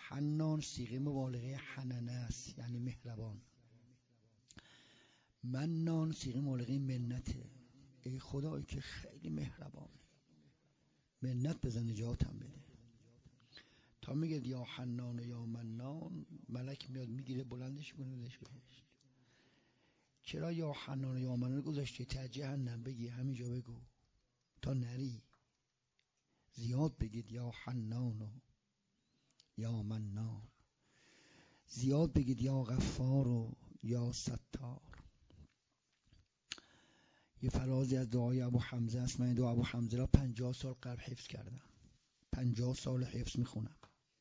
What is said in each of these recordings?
حنان صیغه مبالغه حننه است، یعنی مهربان. منان صیغه مبالغه منته، ای خدایی که خیلی مهربانه، منت بزن نجاتم بده. تا میگه یا حنان یا منان، ملک میاد میگیره بلندش میکنه بهش بهشت. چرا یا حنان یا منان گذاشته؟ تا جهنم بگی همینجا بگو تا نری. زیاد بگید یا حنان و یا منان، زیاد بگید یا غفار و یا ستار. یه فرازی از دعای ابو حمزه است. من دعا ابو حمزه را 50 سال قبل حفظ کردم، 50 سال حفظ میخونم.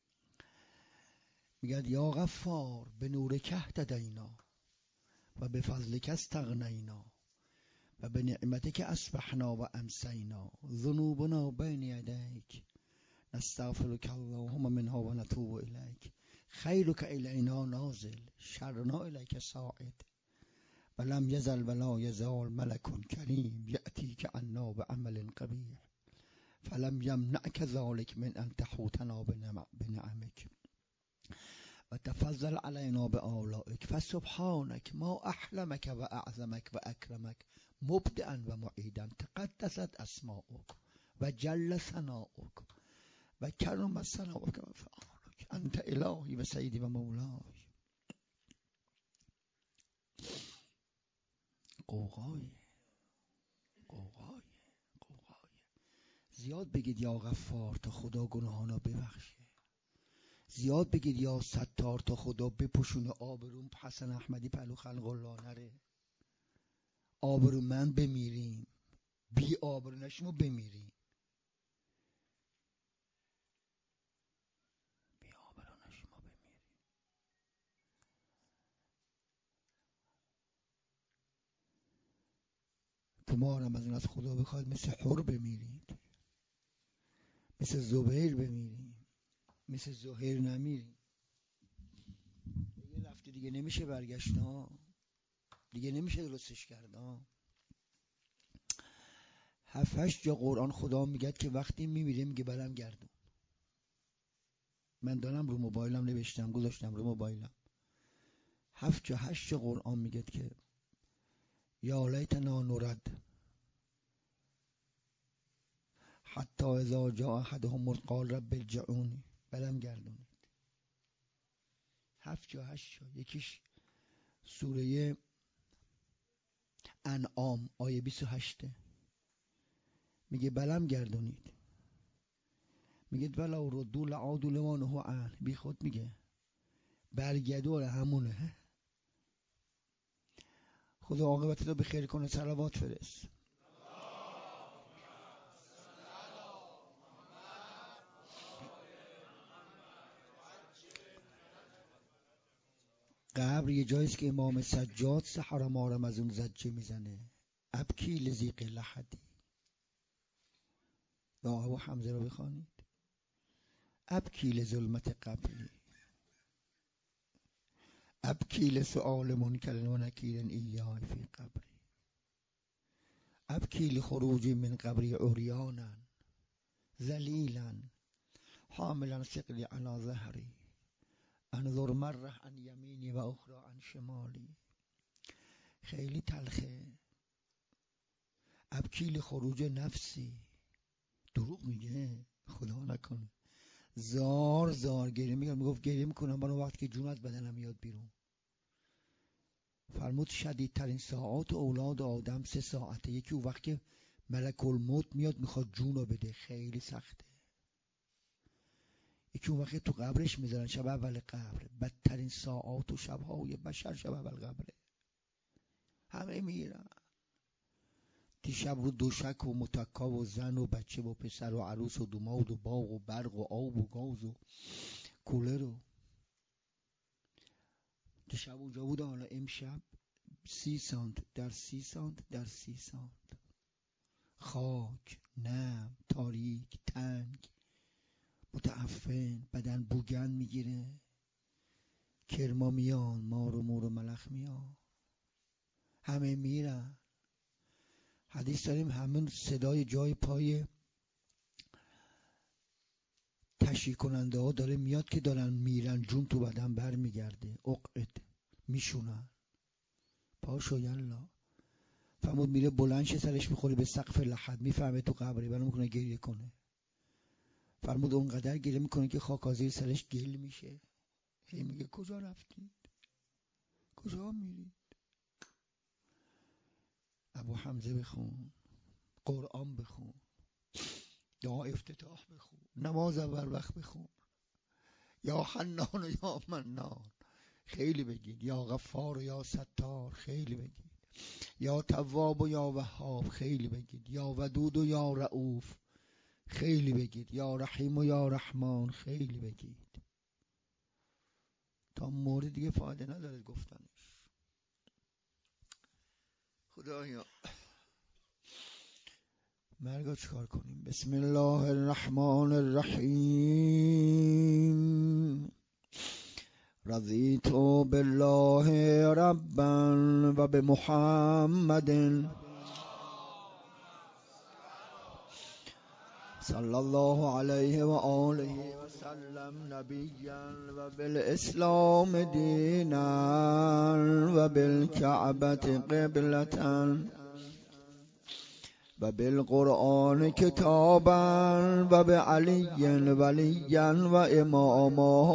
میگه یا غفار به نور که اهتدینا و به فضلک استغنینا و به نعمتک اصبحنا و امسینا ذنوبنا بین یدیک نستغفرک اللهم منها و نتوب الیک خیرک الینا نازل شرنا الیک صاعد ولم یزل ولا یزال ملک کریم یأتیک عنا بعمل قبیح فلم یمنعک ذلک من ان تحوطنا بنعمک و تفضل علینا بآلائک فسبحانک ما احلمک و اعظمک و اکرمک مبدئا و معیدا تقدست اسماؤک و جل ثناؤک و کرم ثناؤک و فعالک انت الهی و سیدی و مولای. قوقای زیاد بگید یا غفار تا خدا گناهانا ببخشه. زیاد بگید یا ستار تا خدا بپوشونه آبروم حسن احمدی پهلو خلق الله نره. آبرو من بمیریم، بی آبرو نشیم و بمیریم. بی آبرو نشیم و بمیریم. تو ما هم از اون از خدا بخواد مثل حر بمیرید، مثل زبیر بمیریم، مثل زهیر نمیریم. دیگه رفته دیگه نمیشه برگشت ها، دیگه نمیشه درستش کرد ها. 7-8 جا قرآن خدا میگه که وقتی میمیره میگه برم گردون. من دارم رو موبایلم نوشتم گذاشتم رو موبایلم. 7-8 جا قرآن میگه که یا لیتنا نرد حتی اذا جاء احدهم قال رب ارجعونی، برم گردونید. 7 جا 8 جا. یکیش سوره انعام آیه 28 میگه برم گردونید. میگه ولو ردوا لعادوا لما نهوا عنه، بی خود میگه برگردون همونه. خدا عاقبت رو به خیر کنه. صلوات فرست. قبر یه جاییست که امام سجاد سحر مارم از اون زجه میزنه ابکی لذیق لحدی. یا ابو حمزه رو بخوانید. ابکی لظلمت قبری ابکی لسؤال منکر و نکیر ایای فی قبری ابکی لخروج من قبری عریانا ذلیلا حاملا ثقلی علی ظهری انظر مره عن یمینی و اخرى عن شمالی. خیلی تلخه. ابکی لخروج نفسی، دروغ میگه خدا نکنه. زار زار گریه میگه، میگفت گریه میکنم برای وقت که جون از بدنم میاد بیرون. فرمود شدیدترین ساعات اولاد آدم 3 ساعته. یکی اون وقت که ملک الموت میاد میخواد جون رو بده، خیلی سخته. یکی اون وقت تو قبرش میذارن شب اول قبر. بدترین ساعات و شبهای بشر شب اول قبره. همه میرن دیشب رو دوشک و متکا و زن و بچه و پسر و عروس و دوماد و باغ و برق و آب و گاز و کولر و دیشب اونجا بود. حالا امشب 30 سانت در 30 سانت در 30 سانت خاک، نم، تاریک، تنگ، متعفن، بدن بوگن میگیره. کرما میان، مار و مور و ملخ میان، همه میرن. حدیث داریم همون صدای جای پای تشریح کننده ها داره میاد که دارن میرن، جون تو بدن بر میگرده، عقد میشونن. پاشو یلا. فرمود میره بلند شه، سرش میخوره به سقف لحد، میفهمه تو قبره، برای میکنه گریه کنه. فرمود اونقدر گریه میکنه که خاک زیر سرش گل میشه. هی میگه کجا رفتید؟ کجا میرید؟ ابو حمزه بخون، قرآن بخون، دعا افتتاح بخون، نماز اول وقت بخون، یا حنان و یا منان خیلی بگید، یا غفار و یا ستار خیلی بگید، یا تواب و یا وهاب خیلی بگید، یا ودود و یا رؤوف خیلی بگید، یا رحیم و یا رحمان خیلی بگید. تا مورد دیگه فایده نداره گفتنش. خدایا مرگا چکار کنیم؟ بسم الله الرحمن الرحیم. رضیت بالله ربا و بمحمد صلی الله علیه و آله و سلم نبیا و بالاسلام دینا و بالکعبة قبلة و بالقرآن کتابا و بعلی ولیا و اماما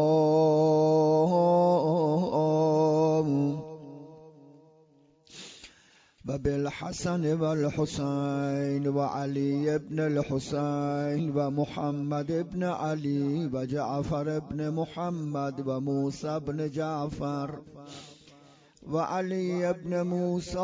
و بالحسن و الحسین و علی ابن الحسین و محمد ابن علی و جعفر ابن محمد و موسی ابن جعفر و علی ابن موسی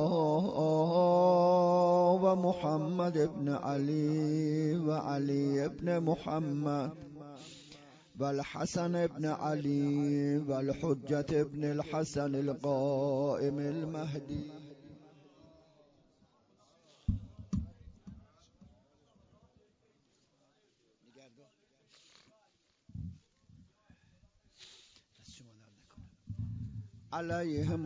و محمد ابن علی و علی ابن محمد و الحسن ابن علی و الحجة ابن الحسن القائم المهدی. علیهم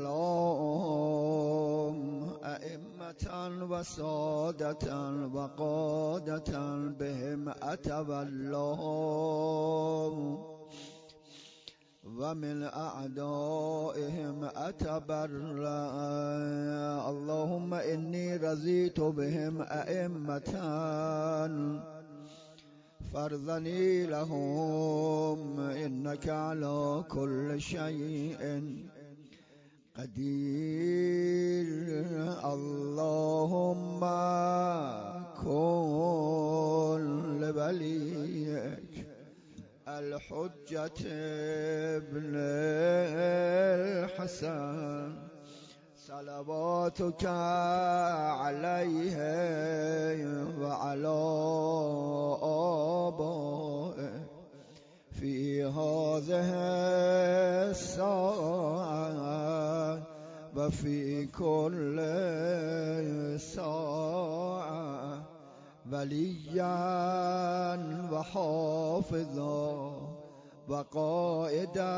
السلام ائمة و سادة و قادة بهم اتوى الله و من اعدائهم اتبرأ. اللهم انی رضیت بهم ائمة فارضني لهم إنك على كل شيء قدير. اللهم كن لوليك الحجة ابن الحسن صلواتك عليه وعلى آبائه في هذه الساعة وفي كل ساعة وليا وحافظا وقائدا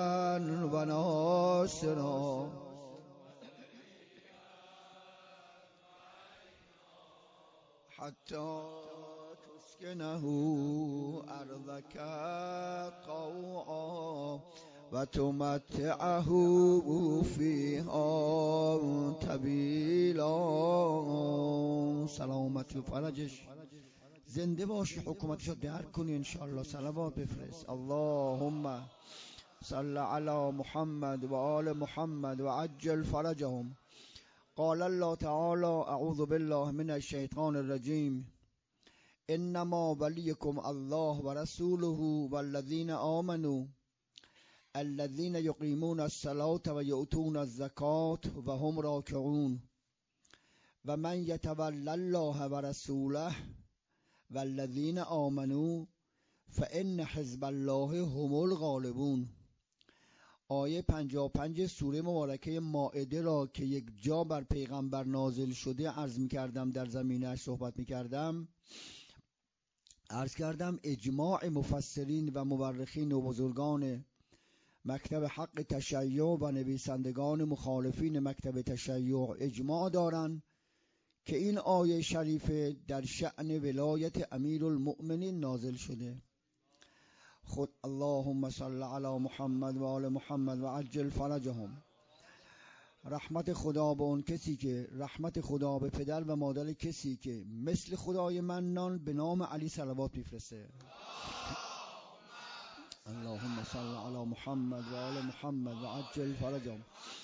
وناصرا حتى تسكنه أرضك طوعا وتمتعه فيها طويلا. سلامتی و فرجش زنده باشی، حکومتشو درک کنی انشاءالله. صلوات بفرست. اللهم صل على محمد و آل محمد و عجل فرجهم. قال الله تعالى اعوذ بالله من الشیطان الرجیم انما ولیکم الله و رسوله والذین آمنوا الذين يقيمون الصلاة ويؤتون الزكاة وهم راكعون ومن يتول الله ورسوله والذين آمنوا فإن حزب الله هم الغالبون. آیه 55 سوره مبارکه مائده را که یک جا بر پیغمبر نازل شده عرض می‌کردم، در زمینه‌اش صحبت می‌کردم. عرض کردم اجماع مفسرین و مورخین و بزرگان مکتب حق تشیع و نویسندگان مخالفین مکتب تشیع اجماع دارند که این آیه شریفه در شأن ولایت امیرالمؤمنین نازل شده. خود اللهم صل علی محمد و آل محمد و عجل فرجهم. رحمت خدا به اون کسی که رحمت خدا به پدر و مادر کسی که مثل خدای منان به نام علی صلوات میفرسته. اللهم صل علی محمد و آل محمد و عجل فرجهم.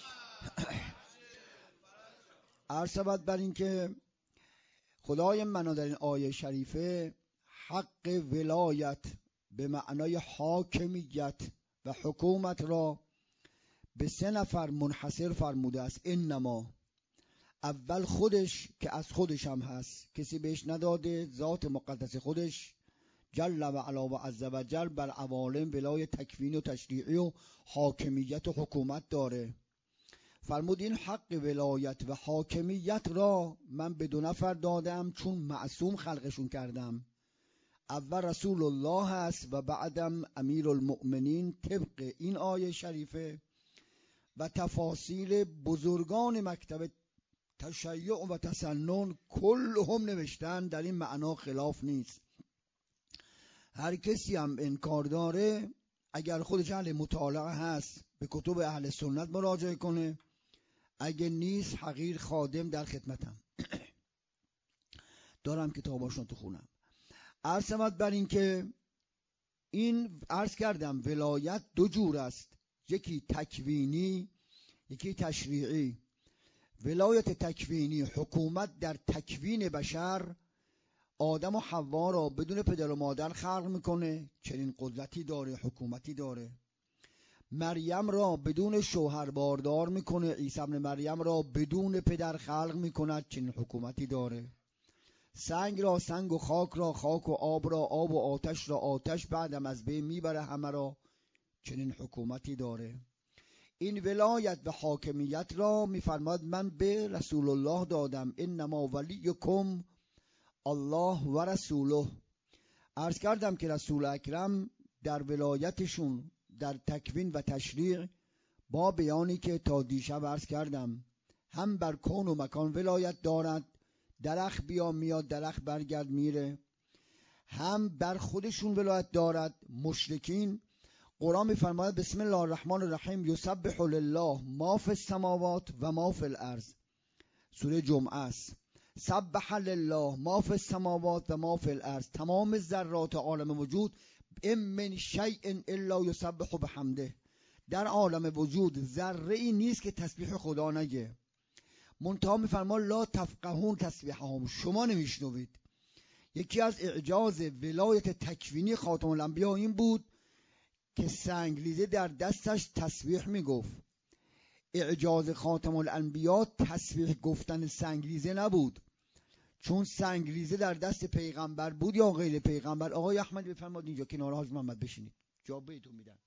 عرض بر این که خدای منان در این آیه شریفه حق ولایت به معنای حاکمیت و حکومت را به 3 نفر منحصر فرموده است. انما، اول خودش که از خودش هم هست، کسی بهش نداده، ذات مقدس خودش جل و علا و عز و جل بر عوالم ولای تکوینی و تشریعی و حاکمیت و حکومت داره. فرمود این حق ولایت و حاکمیت را من به 2 نفر دادم چون معصوم خلقشون کردم. اول رسول الله هست و بعدم امیرالمؤمنین طبق این آیه شریفه و تفاصیل بزرگان مکتب تشیع و تسنن کلهم نوشتن، در این معنا خلاف نیست. هر کسی هم انکار داره اگر خودش اهل مطالعه هست به کتب اهل سنت مراجعه کنه، اگه نیست حقیر خادم در خدمتم دارم کتاباشون تو خونم. عرض بر این که این عرض کردم ولایت 2 جور است، یکی تکوینی یکی تشریعی. ولایت تکوینی حکومت در تکوین بشر، آدم و حوا را بدون پدر و مادر خلق میکنه، چنین قدرتی داره، حکومتی داره. مریم را بدون شوهر باردار میکنه، عیسی ابن مریم را بدون پدر خلق میکند، چنین حکومتی داره. سنگ را سنگ و خاک را خاک و آب را آب و آتش را آتش بعدم از بین میبره همه را، چنین حکومتی داره. این ولایت و حاکمیت را میفرماد من به رسول الله دادم. انما ولیکم الله و رسوله. عرض کردم که رسول اکرم در ولایتشون در تکوین و تشریع با بیانی که تا دیشب عرض کردم هم بر کون و مکان ولایت دارد، درخت بیا میاد درخت برگرد میره، هم بر خودشون ولایت دارد. مشرکین قرآن میفرماید بسم الله الرحمن الرحیم یسبح لله ما فی السماوات و ما فی الارض. سوره جمعه است. سبح لله ما فی السماوات و ما فی الارض، تمام ذرات عالم وجود ام من شیء الا یسبح بحمده، در عالم وجود ذره ای نیست که تسبیح خدا نگه. منتها میفرما لا تفقهون تسبیحهم، شما نمیشنوید. یکی از اعجاز ولایت تکوینی خاتم الانبیا این بود که سنگریزه در دستش تسبیح میگفت. اعجاز خاتم الانبیا تسبیح گفتن سنگریزه نبود، چون سنگریزه در دست پیغمبر بود یا غیر پیغمبر. آقای احمد بفرمایید اینجا کنار حاج محمد بشینید، جا بهتون میدن.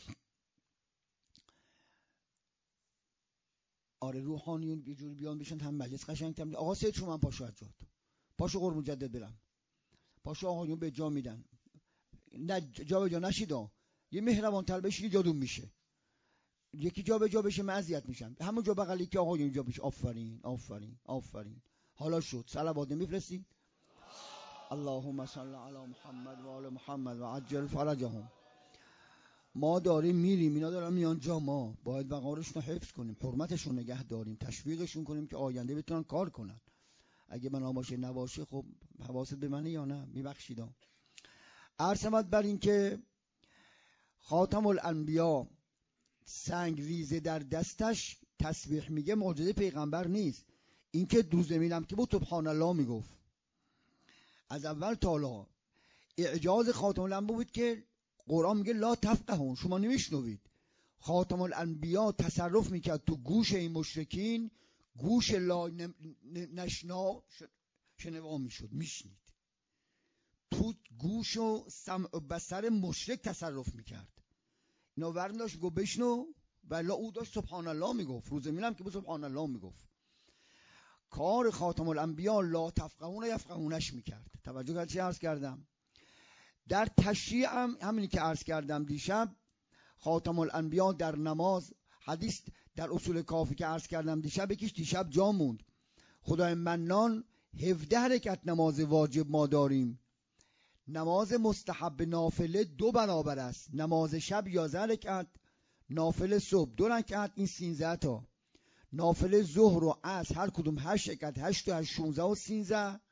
آره روحانیون یه جوری بیان بشن هم مجلس قشنگ تام. آقا سید شما پاشو از جات، پاشو قربون جدت برم، پاشو آقایون به جا میدن. نه جا به جا نشیدا، یه مهربان تر بشین جادون میشه. یکی جا به جا بشه من اذیت میشم. همون جا بغلی که آقایون جا بشه. آفرین آفرین آفرین. حالا شد. صلوات نمیفرستی؟ اللهم صل علی محمد و آل محمد و عجل فرجهم. ما داریم میریم، اینا دارن میان جا، ما باید وقارشون رو حفظ کنیم، حرمتشون نگه داریم، تشویقشون کنیم که آینده بتونن کار کنن. اگه بنا باشه نباشه خب حواست به منه یا نه؟ میبخشیدم. عرض بر این که خاتم الانبیا سنگ ریزه در دستش تسبیح میگه معجزه پیغمبر نیست. این که دو زمینم که بود سبحان الله میگفت از اول تا حالا. اعجاز خاتم الانبیا بود که قرآن میگه لا تفقهون، شما نمیشنوید. خاتم الانبیا تصرف میکرد تو گوش این مشرکین، گوش لا نشنا شنوا میشد، میشنید. تو گوش و سمع و بصر مشرک تصرف میکرد. اینا ورم داشت گو بشنو ولی او داشت سبحان الله میگفت. روز میلم که بود سبحان الله میگفت. کار خاتم الانبیا لا تفقهون یفقهونش میکرد. توجه کردید چی عرض کردم؟ در تشریع هم همینی که عرض کردم دیشب، خاتم الانبیا در نماز، حدیث در اصول کافی که عرض کردم دیشب، یکیش دیشب جا موند. خدای منان 17 رکعت نماز واجب ما داریم. نماز مستحب نافله 2 برابر است. نماز شب 11 رکعت، نافله صبح 2 رکعت، این 13 تا. نافله ظهر و عصر هر کدوم 8 رکعت، 8 تا 8 16 و 13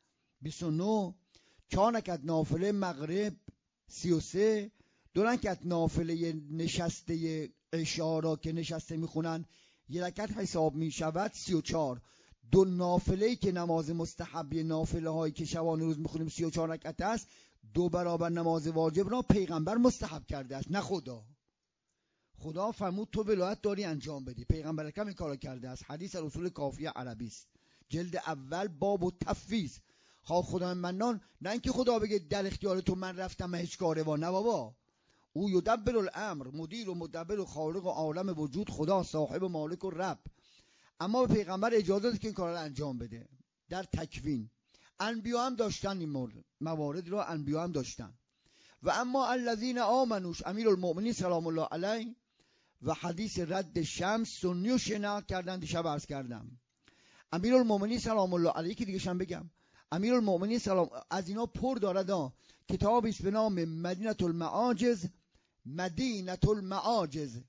29. 4 رکعت نافله مغرب 33. 2 رکعت نافله نشسته عشا را که نشسته میخونن 1 رکعت حساب میشود 34. 2 نافله‌ای که نماز مستحبی نافله هایی که شبانه روز میخونیم 34 رکعت است، 2 برابر نماز واجب را پیغمبر مستحب کرده است، نه خدا. خدا فرمود تو ولایت داری انجام بدی، پیغمبر اکرم این کارو کرده است. حدیث رسول کافیه عربی است، جلد اول باب و تفویض. خدای منان نه اینکه خدا بگه در اختیار تو من رفتم هیچ کاره وا، نه بابا. او یدبر الامر، مدیر و مدبر و خالق و عالم وجود، خدا صاحب و مالک و رب. اما به پیغمبر اجازه داد که این کارا رو انجام بده. در تکوین انبیا هم داشتن این موارد را، انبیا هم داشتن. و اما الذین آمنوش امیرالمؤمنین سلام الله علیه و حدیث رد شمس سنی و شیعه نقل کردن. دیشب عرض کردم امیرالمؤمنین سلام الله علیه که دیگه شم بگم امیرالمؤمنین سلام از اینا پر دارد. کتابی است به نام مدینه المعاجز. مدینه المعاجز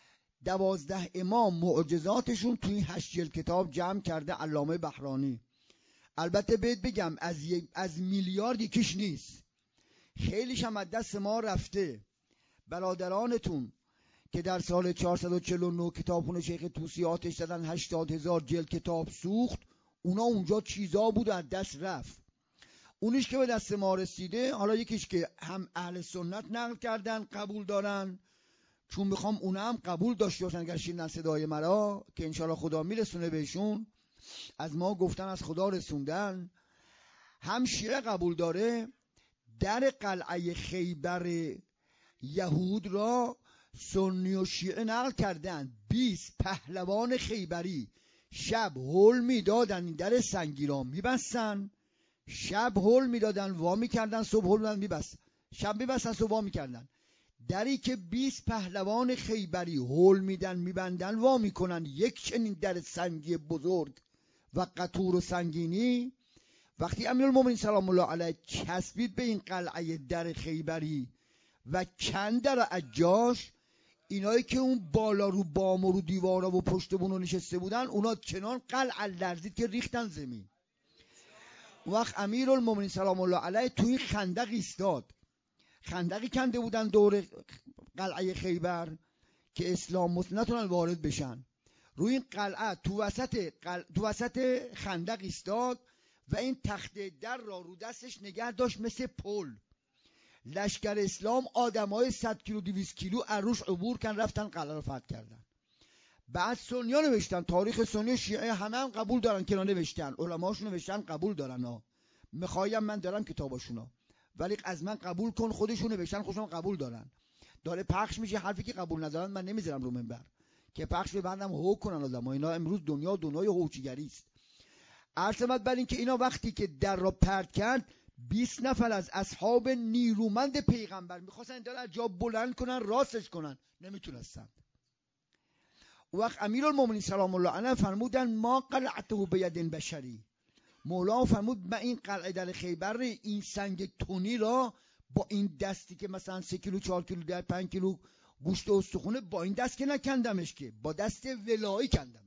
12 امام معجزاتشون توی 8 جلد کتاب جمع کرده علامه بحرانی. البته بهت بگم از میلیارد یکیش نیست، خیلیش هم از دست ما رفته. برادرانتون که در سال 449 کتابخونه شیخ طوسی آتش زدن 80,000 جلد کتاب سوخت، اونا اونجا چیزا بود از دست رفت. اونیش که به دست ما رسیده، حالا یکیش که هم اهل سنت نقل کردن قبول دارن، چون میخوام اونا هم قبول داشته باشن اگر شیرن صدای مرا که انشالله خدا میرسونه بهشون، از ما گفتن از خدا رسوندن. هم شیعه قبول داره. در قلعه خیبر یهود را سنی و شیعه نقل کردن. 20 پهلوان خیبری شب هول میدادن، این در سنگی را میبستن، شب هول میدادن وا میکردن، صبح هول میدادن میبستن، شب میبستن صبح وا میکردن. دری که 20 پهلوان خیبری هول میدن میبندن وا میکنن، یک چنین در سنگی بزرگ و قطور و سنگینی. وقتی امیرالمومنین سلام الله علیه چسبید به این قلعه در خیبری و کند در اجاش، اینایی که اون بالا رو بام و رو دیوارا و پشت بونو نشسته بودن، اونا چنان قلعه لرزید که ریختن زمین. وقت امیرالمومنین سلام الله علیه توی خندق ایستاد. خندقی کنده بودن دور قلعه خیبر که اسلام نتونن وارد بشن. روی این قلعه تو وسط خندق ایستاد و این تخته در را رو دستش نگه داشت مثل پل. لشکر اسلام آدمای 100 کیلو 200 کیلو عروش عبور کن رفتن قلعه رو فتح کردن. بعد سنیا نوشتن، تاریخ سنی و شیعه همه هم قبول دارن که نوشتن، علماشون نوشتن قبول دارن. میخوایم من دارم کتاباشونو، ولی از من قبول کن، خودشون نوشتن خودشون قبول دارن. داره پخش میشه، حرفی که قبول ندارن من نمیذارم رو منبر که پخش ببندم هو کنن آدم‌ها. اینا امروز دنیای هوچیگری است. عرضمت بر این که اینا وقتی که در را پرت کرد، 20 نفر از اصحاب نیرومند پیغمبر میخواستن این در از جا بلند کنن راستش کنن، نمیتونستن. وقت امیرالمومنین سلام الله علیه فرمودن ما قلعته بید بشری. مولا فرمود من این قلعه در خیبر، این سنگ تونی را با این دستی که مثلا 3 کیلو 4 کیلو در 5 کیلو گوشت و استخونه، با این دست که نکندمش، که با دست ولایی کندمش.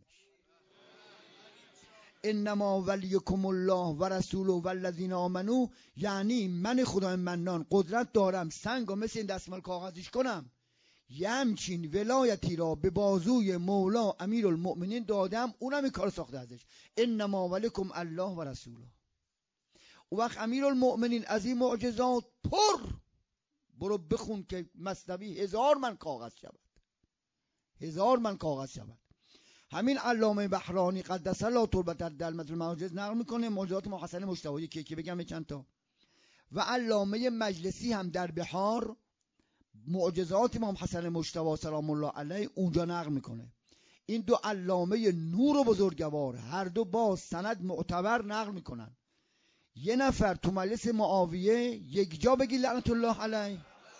انما ولیکم الله و رسوله و الذین آمنو، یعنی من خدای منان قدرت دارم سنگ و مثل این دستمال کاغذیش کنم. یه همچین ولایتی را به بازوی مولا امیرالمؤمنین دادم، اونم این کار ساخته ازش. انما ولیکم الله و رسوله. و وقت امیرالمؤمنین از این معجزات پر، برو بخون که مثنوی 1000 من کاغذ شود، 1000 من کاغذ شود. همین علامه بحرانی قدس الله تربته در مثل معجز نقل میکنه معجزات امام حسن مجتبی، که بگم چند تا. و علامه مجلسی هم در بحار معجزات امام حسن مجتبی سلام الله علیه اونجا نقل میکنه. این دو علامه نور و بزرگوار هر دو با سند معتبر نقل میکنن. یه نفر تو مجلس معاویه یک جا بگی لعنت الله علیه.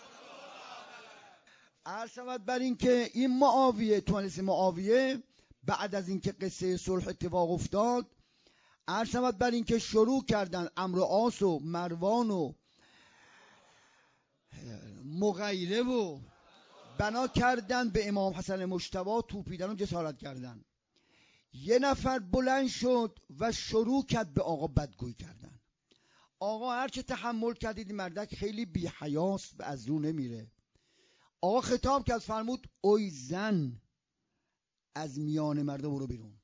عرض بر این که این معاویه تو مجلس معاویه بعد از اینکه قصه صلح اتفاق افتاد، عرض بر این که شروع کردن عمرو و عاص و مروان و مغیره و بنا کردن به امام حسن مجتبی، توپیدن و جسارت کردن. یه نفر بلند شد و شروع کرد به آقا بدگویی کردن. آقا هرچه تحمل کردید مردک خیلی بی حیاست و از رو نمیره. آقا خطاب کرد فرمود اوی زن از میان مردا برو بیرون.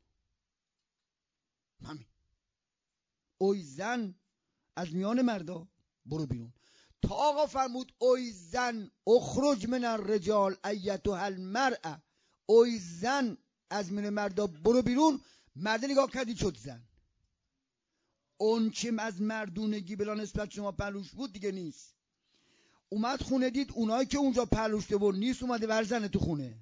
همین. اوی زن از میان مردا برو بیرون. تا آقا فرمود اوی زن اخرج من الرجال ایتها المرأه، اوی زن از میان مردا برو بیرون. مرد نگاه کردی شد زن. اون چیم از مردونگی بلا نسبت شما پلوش بود دیگه نیست. اومد خونه دید اونایی که اونجا پلوشته بود نیست، اومده ورزنه تو خونه.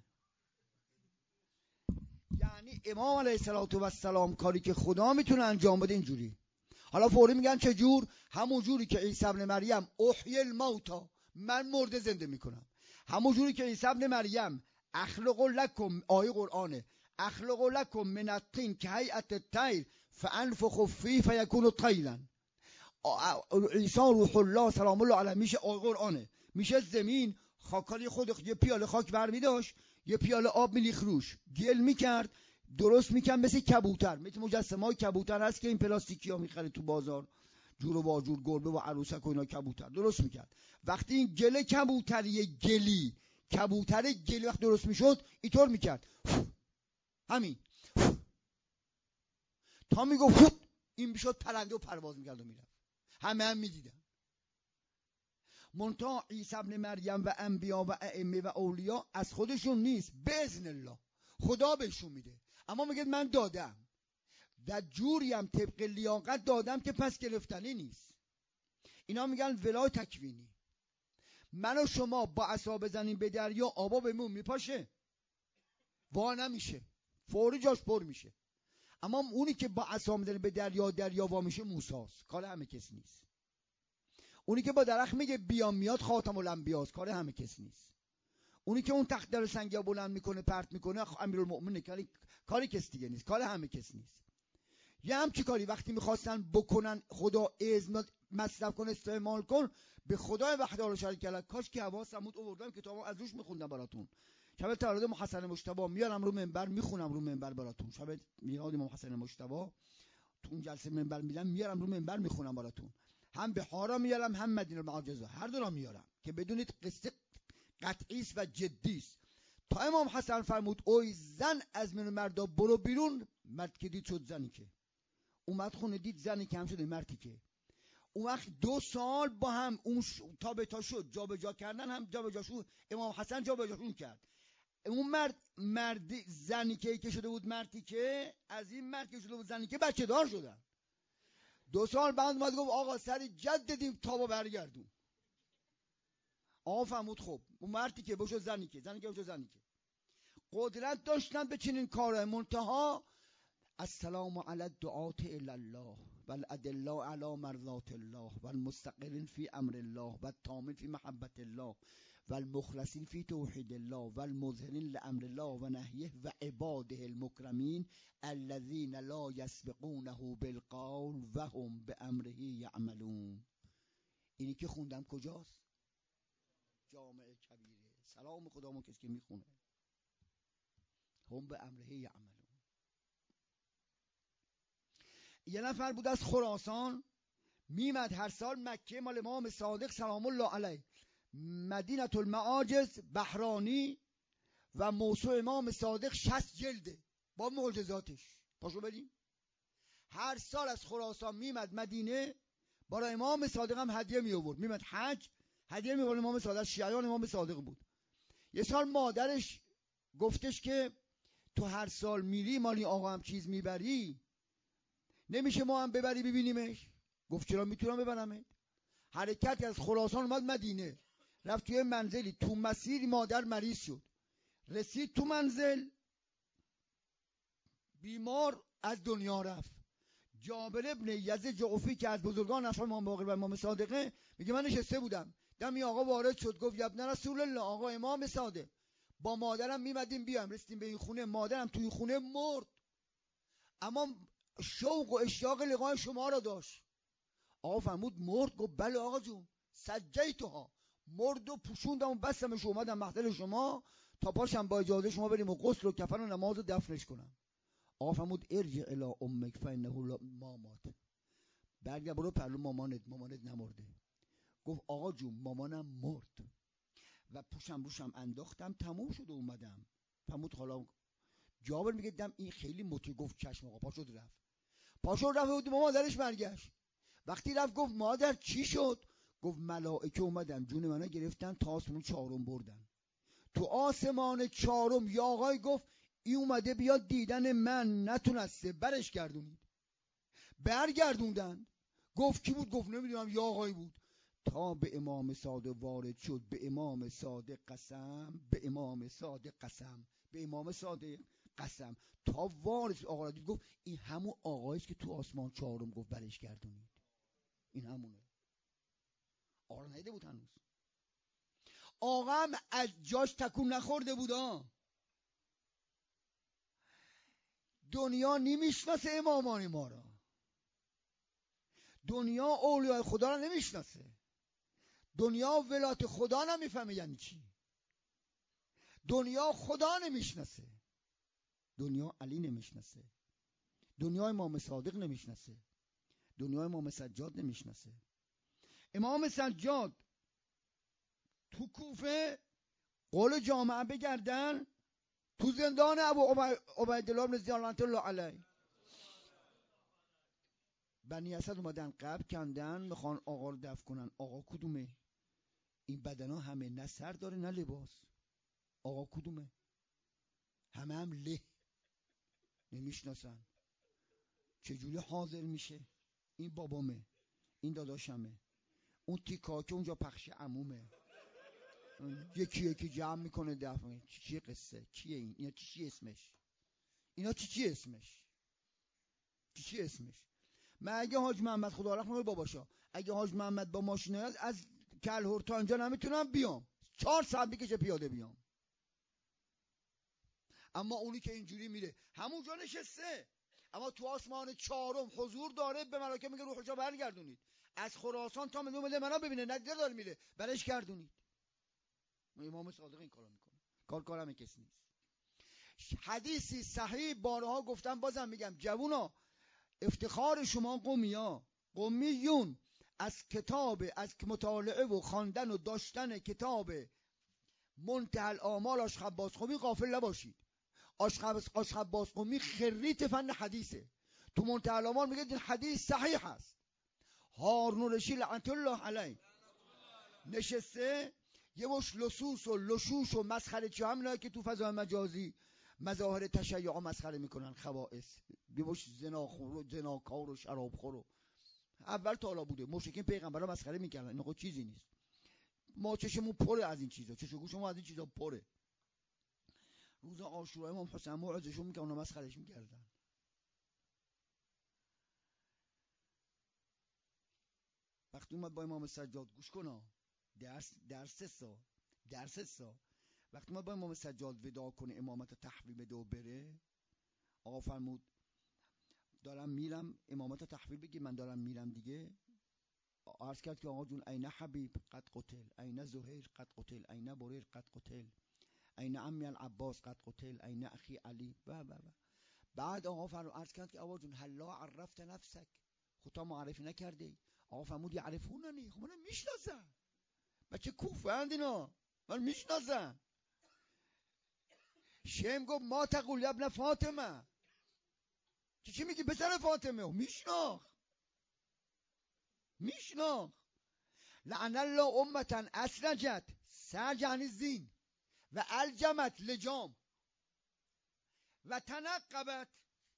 یعنی امام علیه السلام کاری که خدا میتونه انجام بده اینجوری. حالا فوری میگن چه جور؟ همون جوری که عیسی ابن مریم احیی الموتی، من مرده زنده میکنم. همون جوری که عیسی ابن مریم اخلق لکم، آیه قرآنه، اخلق لکم من الطین که هیئت الطیر فانفخ فیه فیکون طیرا. عیسی روح الله سلام الله علیه میشه، آیه قرآنه، میشه زمین خاکالی خود یه پیاله خاک برمیداشت، یه پیاله آب میلیخ روش، گل میکرد، درست میکن مثل کبوتر، مثل مجسمه‌های کبوتر هست که این پلاستیکی ها میخره تو بازار، جور و باجور گربه و عروسک و اینا کبوتر درست میکرد. وقتی این گل کبوتری گلی کبوتر گلی وقت درست میشد اینطور میکرد همین تا میگفت این میشد پرنده و پرواز میکرد و میرفت. همه هم میدیدن. منتها عیسی ابن مریم و انبیا و ائمه و اولیا از خودشون نیست، باذن الله خدا بهشون میده. اما میگه من دادم و جوریم طبق لیاقت دادم که پس گرفتنی نیست. اینا میگن ولای تکوینی. من و شما با عصا بزنیم به دریا آبا بهمون میپاشه؟ وا نمیشه، فوری جاش پر میشه. اما اونی که با عصا میزنه به دریا، دریا وا میشه، موساست، کار همه کس نیست. اونی که با درخت میگه بیام میاد، خاتم الانبیاست، کار همه کس نیست. اونی که اون تخت در سنگیا بلند میکنه پرت میکنه امیرالمؤمنین، کاری کس دیگه نیست، کار همه کس نیست. یه همچی کاری وقتی میخواستن بکنن خدا اذن مصرف کن استعمال کن، به خدای وحده شریک له. کاش که حواس سمود آوردم کتابو از روش میخوندم براتون. شب تولد امام حسن مجتبی میارم رو منبر میخونم رو منبر براتون. شب میلاد امام حسن مجتبی تو اون جلسه منبر میدم، میارم رو منبر میخونم براتون. هم به حارا میارم هم مدینه المعاجزه، هر دو را میارم که بدونید قصه قطعی است و جدی است. تا امام حسن فرمود اوی زن از من مردا برو بیرون، مرد که دید شد زنی که اومد خونه دید زنی که هم شده مردی که اون وقت 2 سال با هم اون تا به تا شد، جا به جا کردن هم جا به جا شد. امام حسن جا به جاشون کرد. اون مردی زنی که شده بود مردی که از این مرد که شده بود زنی که بچه دار شدن. 2 سال بعد اومد گفت آقا سر جد دیدیم تابو برگردون. آقا فرمود خب اون مردی که بشو زنی که بشو زنی که قدرت داشتن به چنین کاره. منتها السلام علی الدعاة الی الله و الادلاء علی مرضات الله و المستقرین فی امر الله و التامین فی محبت الله و المخلصین فی توحید الله و المظهرین لامر الله و نهیه و عباده المکرمین الذین لا یسبقونه بالقول و هم بامره یعملون. اینی که خوندم کجاست؟ جامع کبیره. سلام خدامو کسی که میخونه هم به امره یعملون. یه نفر بود از خراسان میمد هر سال مکه مال امام صادق سلام الله علیه، مدینه المعاجز بحرانی و موسوعه امام صادق 60 جلده با معجزاتش. پاشو بریم. هر سال از خراسان میمد مدینه، برای امام صادق هم هدیه می آورد. میمد حج، هدیه می آورد امام صادق. شیعیان امام صادق بود. یه سال مادرش گفتش که تو هر سال میری مالی آقا هم چیز میبری، نمیشه ما هم ببری ببینیمش؟ گفت چرا، میتونم ببرمه. حرکت از خراسان اومد مدینه، رفت توی منزلی، تو مسیر مادر مریض شد، رسید تو منزل بیمار از دنیا رفت. جابر ابن یزید جعفی که از بزرگان اصحاب امام باقر و امام صادقه میگه من نشسته بودم، دمی آقا وارد شد گفت ابن رسول الله، آقا امام صادق، با مادرم میمدیم بیام، رسیدیم به این خونه، مادرم توی این خونه مرد. اما شوق و اشتیاق لقای شما را داشت. آقا فرمود مرد. گفت بله آقا جون، سجیتها، مرد و پوشوندم و بستمش و اومدم محضر شما تا پاشم با اجازه شما بریم و غسل و کفن و نماز و دفنش کنم. آقا فرمود ارجع الی امک فانه ما مات. برگرد برو پهلو مامانت نمرده. گفت آقا جون مامانم مرد و پوشم روشم انداختم، تموم شد و اومدم. فرمود حالا جابر میگه دم این خیلی مطیع. گفت چشم آقا. پاشد رفت بود. مادرش برگشت. وقتی رفت گفت مادر چی شد؟ گفت ملائکه اومدن جون منو گرفتن تا آسمون 4 بردن. تو آسمان 4 یا آقای گفت این اومده بیاد دیدن من، نتونسته، برش برگردوندن. گفت کی بود؟ گفت نمیدونم، یا آقای بود. تا به امام صادق وارد شد. به امام صادق قسم تا وارد آقا را دید. گفت این همون آقاییست که تو آسمان 4 گفت برش گردونید. این همونه. آقا را ندیده بود هنوز. آقا هم از جاش تکون نخورده بود. دنیا نمیشناسه امامان ما را. دنیا اولیاء خدا را نمیشناسه. دنیا ولایت خدا نمیفهمه یعنی چی. دنیا خدا نمیشناسه. دنیا علی نمیشناسه. دنیا امام صادق نمیشناسه. دنیا امام سجاد نمیشناسه. امام سجاد تو کوفه قول جامعه بگردن، تو زندان ابو عبیدالله بن زیاد رحمة الله علیه. بنی اسد اومدن قبر کندن، میخوان آقا رو دفن کنن. آقا کدومه؟ این بدن ها همه نه سر داره نه لباس. آقا کدومه؟ همه هم له، نمیشناسن. چجوری حاضر میشه؟ این بابامه، این داداشمه، اون تیکا که اونجا پخش عمومه، یکی جمع میکنه دفن. چیه قصه؟ کیه این؟ اینا چی اسمش؟ اینا چی اسمش؟ من اگه حاج محمد خدا رحمت باباشا، اگه حاج محمد با ماشین از کلهر تا اینجا نمیتونم بیام، 4 ساعت میکشه پیاده بیام. اما اونی که اینجوری میره همونجا نشسته، اما تو آسمان 4 حضور داره، به ملائکه میگه روحشو برگردونید. از خراسان تا مدینه منو ببینه، نگذار داره میره، برش گردونید. امام صادق این کارو میکنه. کارم کسی نیست. حدیثی صحیح بارها گفتم، بازم میگم، جوونا افتخار شما قومیون از مطالعه و خواندن و داشتن کتاب منتهی الآمال آشخب بازخومی غافل نباشید. آشخب بازخومی خریت فن حدیثه. تو منتهی الآمال میگه این حدیث صحیح هست. هارون رشید لعنت الله علیه نشسته یه مش لصوص و لشوش و مسخره چی هم که تو فضای مجازی مظاهر تشیع مسخره میکنن، خبائث، یه مش زناخور و زناکار و شرابخور و اول تا حالا بوده. مشرکین پیغمبرا مسخره میکردن. این خود چیزی نیست. ما چشمون پره از این چیزا، چش و گوش ما از این چیزا پره. روز عاشورا امام حسین موعظه‌شون میکنن، اونا مسخرهش میکردن. وقتی اومد با امام سجاد، گوش کن، درس سا وقتی اومد با امام سجاد وداع کنه، امامت تحویل بده و بره، آقا فرمود دارم میرم، امامت تحویل بگی، من دارم میرم دیگه. عرض کرد که آقا جون این حبیب قد قتل، این زهیر قد قتل، این بریر قد قتل، این عمی العباس قد قتل، این اخی علی بعد آقا فرمود، عرض کرد که آقا جون هلا عرفت نفسک، خودت معرفی نکردی؟ آقا فرمود یعرفوننی، خب من میشناسن، بچه کوفه اند اینا، من میشناسن. شیم گفت ما تقول ابن فاطمه، چی میگی پسر فاطمه؟ میشناخت. لعن الله امتا اسرجت سرج عن الزین و الجمت لجام و تنقبت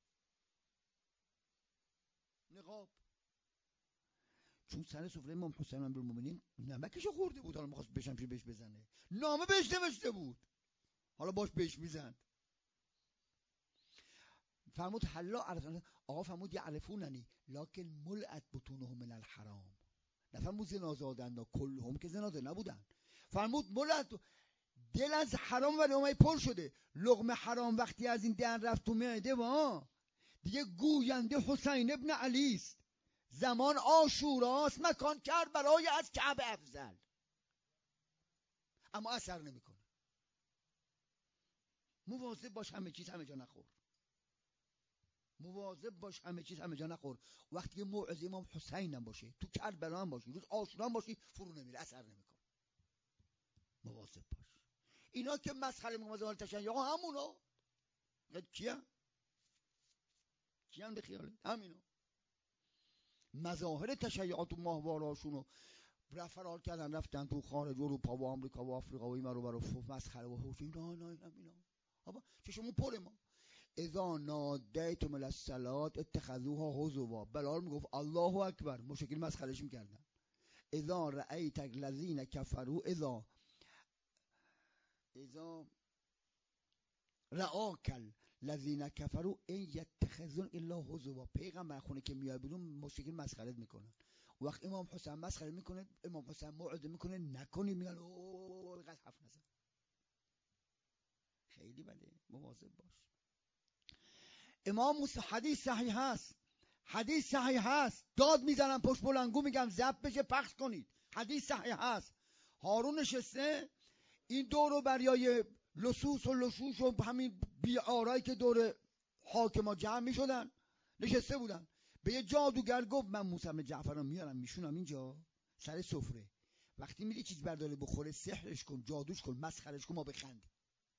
نقاب. چون سر سفره امام حسین امیرالمومنین نمکشو خورده بود، حالا می‌خواست بشمشیر بهش بزنه، نامه بهش نوشته بود، حالا باش بهش میزند. فرمود حلا عرفنا، آقا فرمود یعرفوننی لکن ملعت بطونهم من الحرام. نفرمود زنا زادن، کلهم که زنا زاده نبودن. فرمود ملعت، دل از حرام ولی اومای پر شده. لقمه حرام وقتی از این دهن رفت تو معده، دیگه گوینده حسین ابن علی است، زمان عاشوراست، مکان کربلای از کعبه افضل. اما اثر نمیکنه. مواظب باش همه چیز همه جا نخور. مواظب باش همه چیز همه جا نخور. وقتی که موعظه امام حسین هم باشه، تو کربلا هم باشی، روز عاشورا هم باشی، فرو نمیره، اثر نمیکنه. مواظب باش. اینا که مسخره میکنن مظاهر تشیع همونا کیان به خیاله همینا مظاهر تشیعات و ماهوارهاشونو فرار کردن رفتن تو خارج اروپا و آمریکا و آفریقا و این رو برای مسخره و هوش. اینا بابا چشمون پر. ما اذا نادیتم الصلاه اتخذوها هزوا. بلال میگفت الله اکبر، مشکل مسخرهش میکردن. اذا رأیت الذین کفروا اذا رآک الذین کفروا ان یتخذون الا هزوا. پیغمبر خونه که میای بدون مشکل مسخرت میکنن. وقت امام حسین مسخره میکنه، امام حسین موعظه میکنه نکنی، میگن اوه قد حرف نزن. خیلی بده، مواظب باش. امام موسی حدیث صحیح هست، داد میزنن پشت بلنگو میگم ضبط بشه پخش کنید. حدیث صحیح هست. هارون نشسته این دورو بریای لصوص و لشوش و همین بیعارایی که دور حاکما جمع میشدن نشسته بودن. به یه جادوگر گفت من موسی بن جعفر رو میارم میشونم اینجا سر سفره، وقتی میری چیز برداره بخوره سحرش کن، جادوش کن، مسخرش کن، ما بخندیم.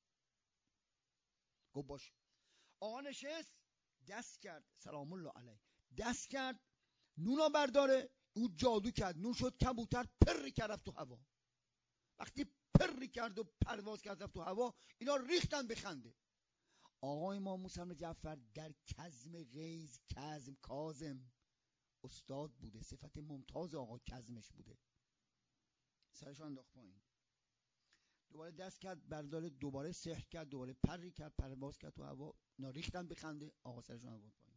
گفت باش. آقا نشست، دست کرد، سلام الله علیه، دست کرد نونا برداره، او جادو کرد، نون شد کبوتر، پری کرد رفت تو هوا. وقتی پری کرد و پرواز کرد رفت تو هوا، اینا ریختن بخنده. آقا امام موسی بن جعفر در کظم غیظ، کاظم استاد بوده، صفت ممتاز آقا کظمش بوده. سرش انداخت پایین، دوباره دست کرد برداره، دوباره سحر کرد، دوباره پری کرد، پرواز کرد تو هوا، اینا ریختن بخنده. آقا سرش انداخت پایین.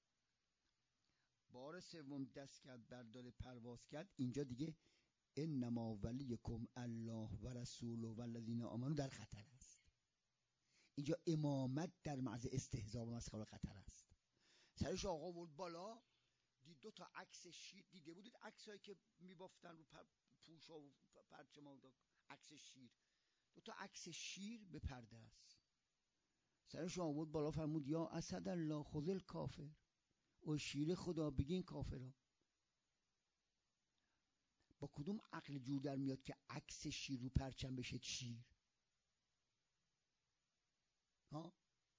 بار سوم دست کرد برداره پرواز کرد. اینجا دیگه انما ولیکم الله و رسوله و الذین آمنوا در خطر است. اینجا امامت در معرض استهزاء و مسخره خطر است. سرش آقا آورد بالا، دید دو تا عکس شیر دیده بودید، عکسایی که میبافتن رو پوشا و پرچما، عکس شیر، دو تا عکس شیر به پرده است. سرش آورد بالا فرمود یا اسد الله خذ الکافر، او شیر خدا بگین کافرا. با کدوم عقل جور در میاد که عکس شیر رو پرچم بشه شیر؟ ها؟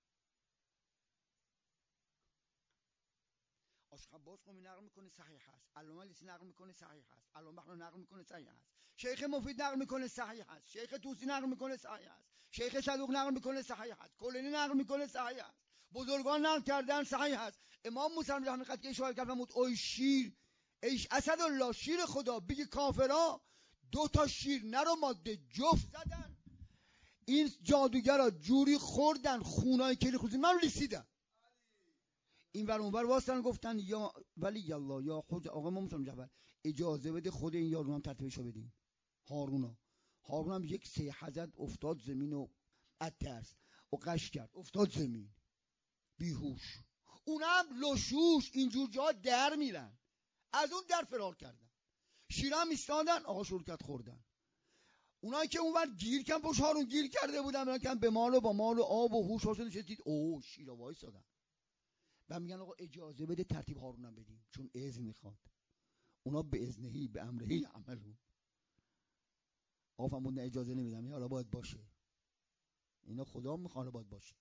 آشخب باز قومی نقل میکنه صحیح هست، علامه لیسی نقل میکنه صحیح هست، علامه بخنا نقل میکنه صحیح هست، شیخ مفید نقل میکنه صحیح هست، شیخ توسی نقل میکنه صحیح هست، شیخ صدوق نقل میکنه صحیح هست، کلینی نقل میکنه صحیح هست، بزرگان نقل کردن صحیح هست. امام موسی بن جعفر که اشاره کرد فرمود اوی شیر، ایش اسد الله، شیر خدا بگی کافرا. دو تا شیر نر و ماده جفت زدن، این جادوگرا جوری خوردن خونای کلی خوزی من لیسیدم. این ور اونور واسطن گفتن یا ولی الله یا خود آقا ما موسی بن جعفر اجازه بده خود این یارو هم ترتیبشو بدیم. هارون هم یک سه حضرت افتاد زمین و اترس و قش کرد افتاد زمین بیهوش. اونم لشوش اینجور جا در میرن، از اون در فرار کردن. شیرم ایستادن، آقا شروع کرد خوردن. اونایی که اونور گیر کردن پشت هارون گیر کرده بودن، اونا که به مال و با مال و آب و هوش هاشون نشستید، اوه شیرا وایسادن. و میگن آقا اجازه بده ترتیب هارونم بدیم چون اذن میخواد. اونا به اذنهی به امرهی عملون. آقا فرمود نه اجازه نمیدم، حالا باید باشه، اینا خدا میخواد باید باشه.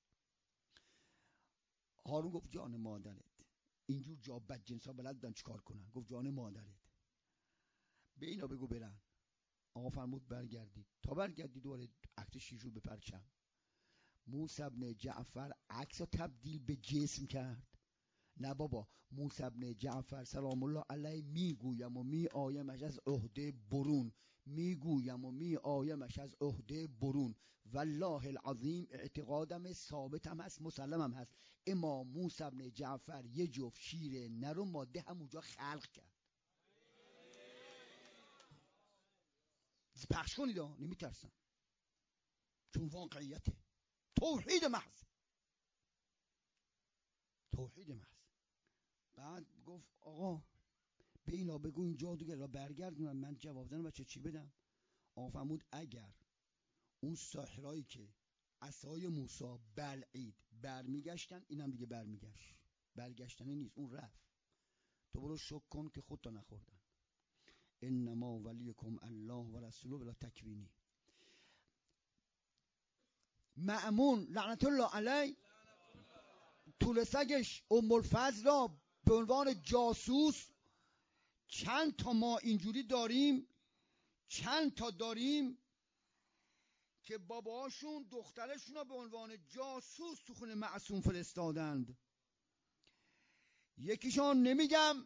هارون گفت جان مادرت، اینجور جا بدجنسا بلد بودن چیکار کنن. گفت جان مادرت به اینا بگو برن. آقا فرمود برگردید. تا برگردید دوباره عکس شیشو به پرچم. موسی بن جعفر عکس رو تبدیل به جسم کرد. نه بابا، موسی بن جعفر سلام الله علیه میگویم و می آیمش از عهده برون، میگویم و می آیمش از عهده برون، والله العظیم اعتقادم ثابتم هست، مسلمم هست. امام موسی بن جعفر یه جفت شیر نر و ماده همونجا خلق کرد. پخش کنید ها، نمیترسم، چون واقعیته، توحید محض. توحید محض. بعد گفت آقا به اینا بگو این جادوگر را برگردونن. من جواب دادم بچه چی بدم؟ آقا فرمود اگر اون ساحرایی که عصای موسی بلعید برمیگشتن، اینم دیگه برگشتنی نیست، اون رفت. تو برو شک کن که خودتا نخوردن. انما ولیکم الله و رسوله ولا تکوینی. مأمون لعنت الله علی طول سگش ام الفضل را به عنوان جاسوس، چند تا ما اینجوری داریم، چند تا داریم که باباشون دخترشون رو به عنوان جاسوس تو خونه معصوم فرستادند. یکیشان نمیگم،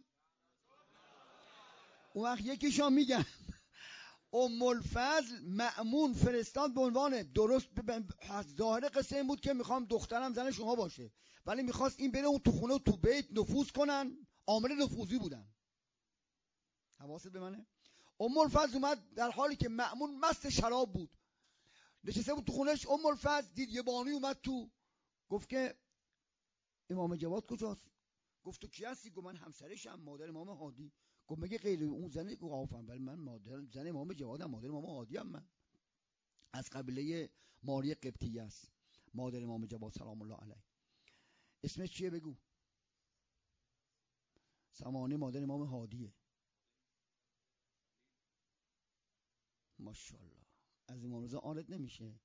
اون وقت یکیشان میگم. ام الفضل مأمون فرستاد به عنوان، درست ظاهر قصه این بود که میخوام دخترم زن شما باشه، ولی میخواست این بره اون تو خونه تو بیت نفوذ کنن، عامل نفوذی بودن. حواست به منه؟ ام الفضل اومد در حالی که مأمون مست شراب بود، نشسته بود تو خونهش. ام الفضل دید یه بانوی اومد تو، گفت که امام جواد کجاست؟ گفت تو کی هستی؟ گفت من همسرشم، مادر امام هادی. گفت مگه غیر اون زنه؟ گفت آفرین، ولی من مادر زن امام جوادم، مادر امام هادی ام، من از قبیله ماری قبطیه است، مادر امام جواد سلام الله علیه. اسمش چیه بگو؟ سمانه مادر امام هادیه. ماشاءالله. از امام رضا آرد نمیشه.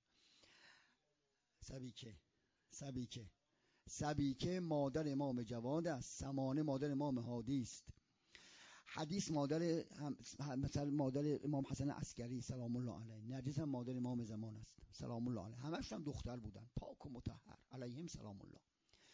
سبیکه مادر امام جواد است، سمانه مادر امام هادی است. حدیث مثلا مادر امام حسن عسکری سلام الله علیه. نرجس هم مادر امام زمان است سلام الله علیه. همشون هم دختر بودن، پاک و مطهر علیهم سلام الله.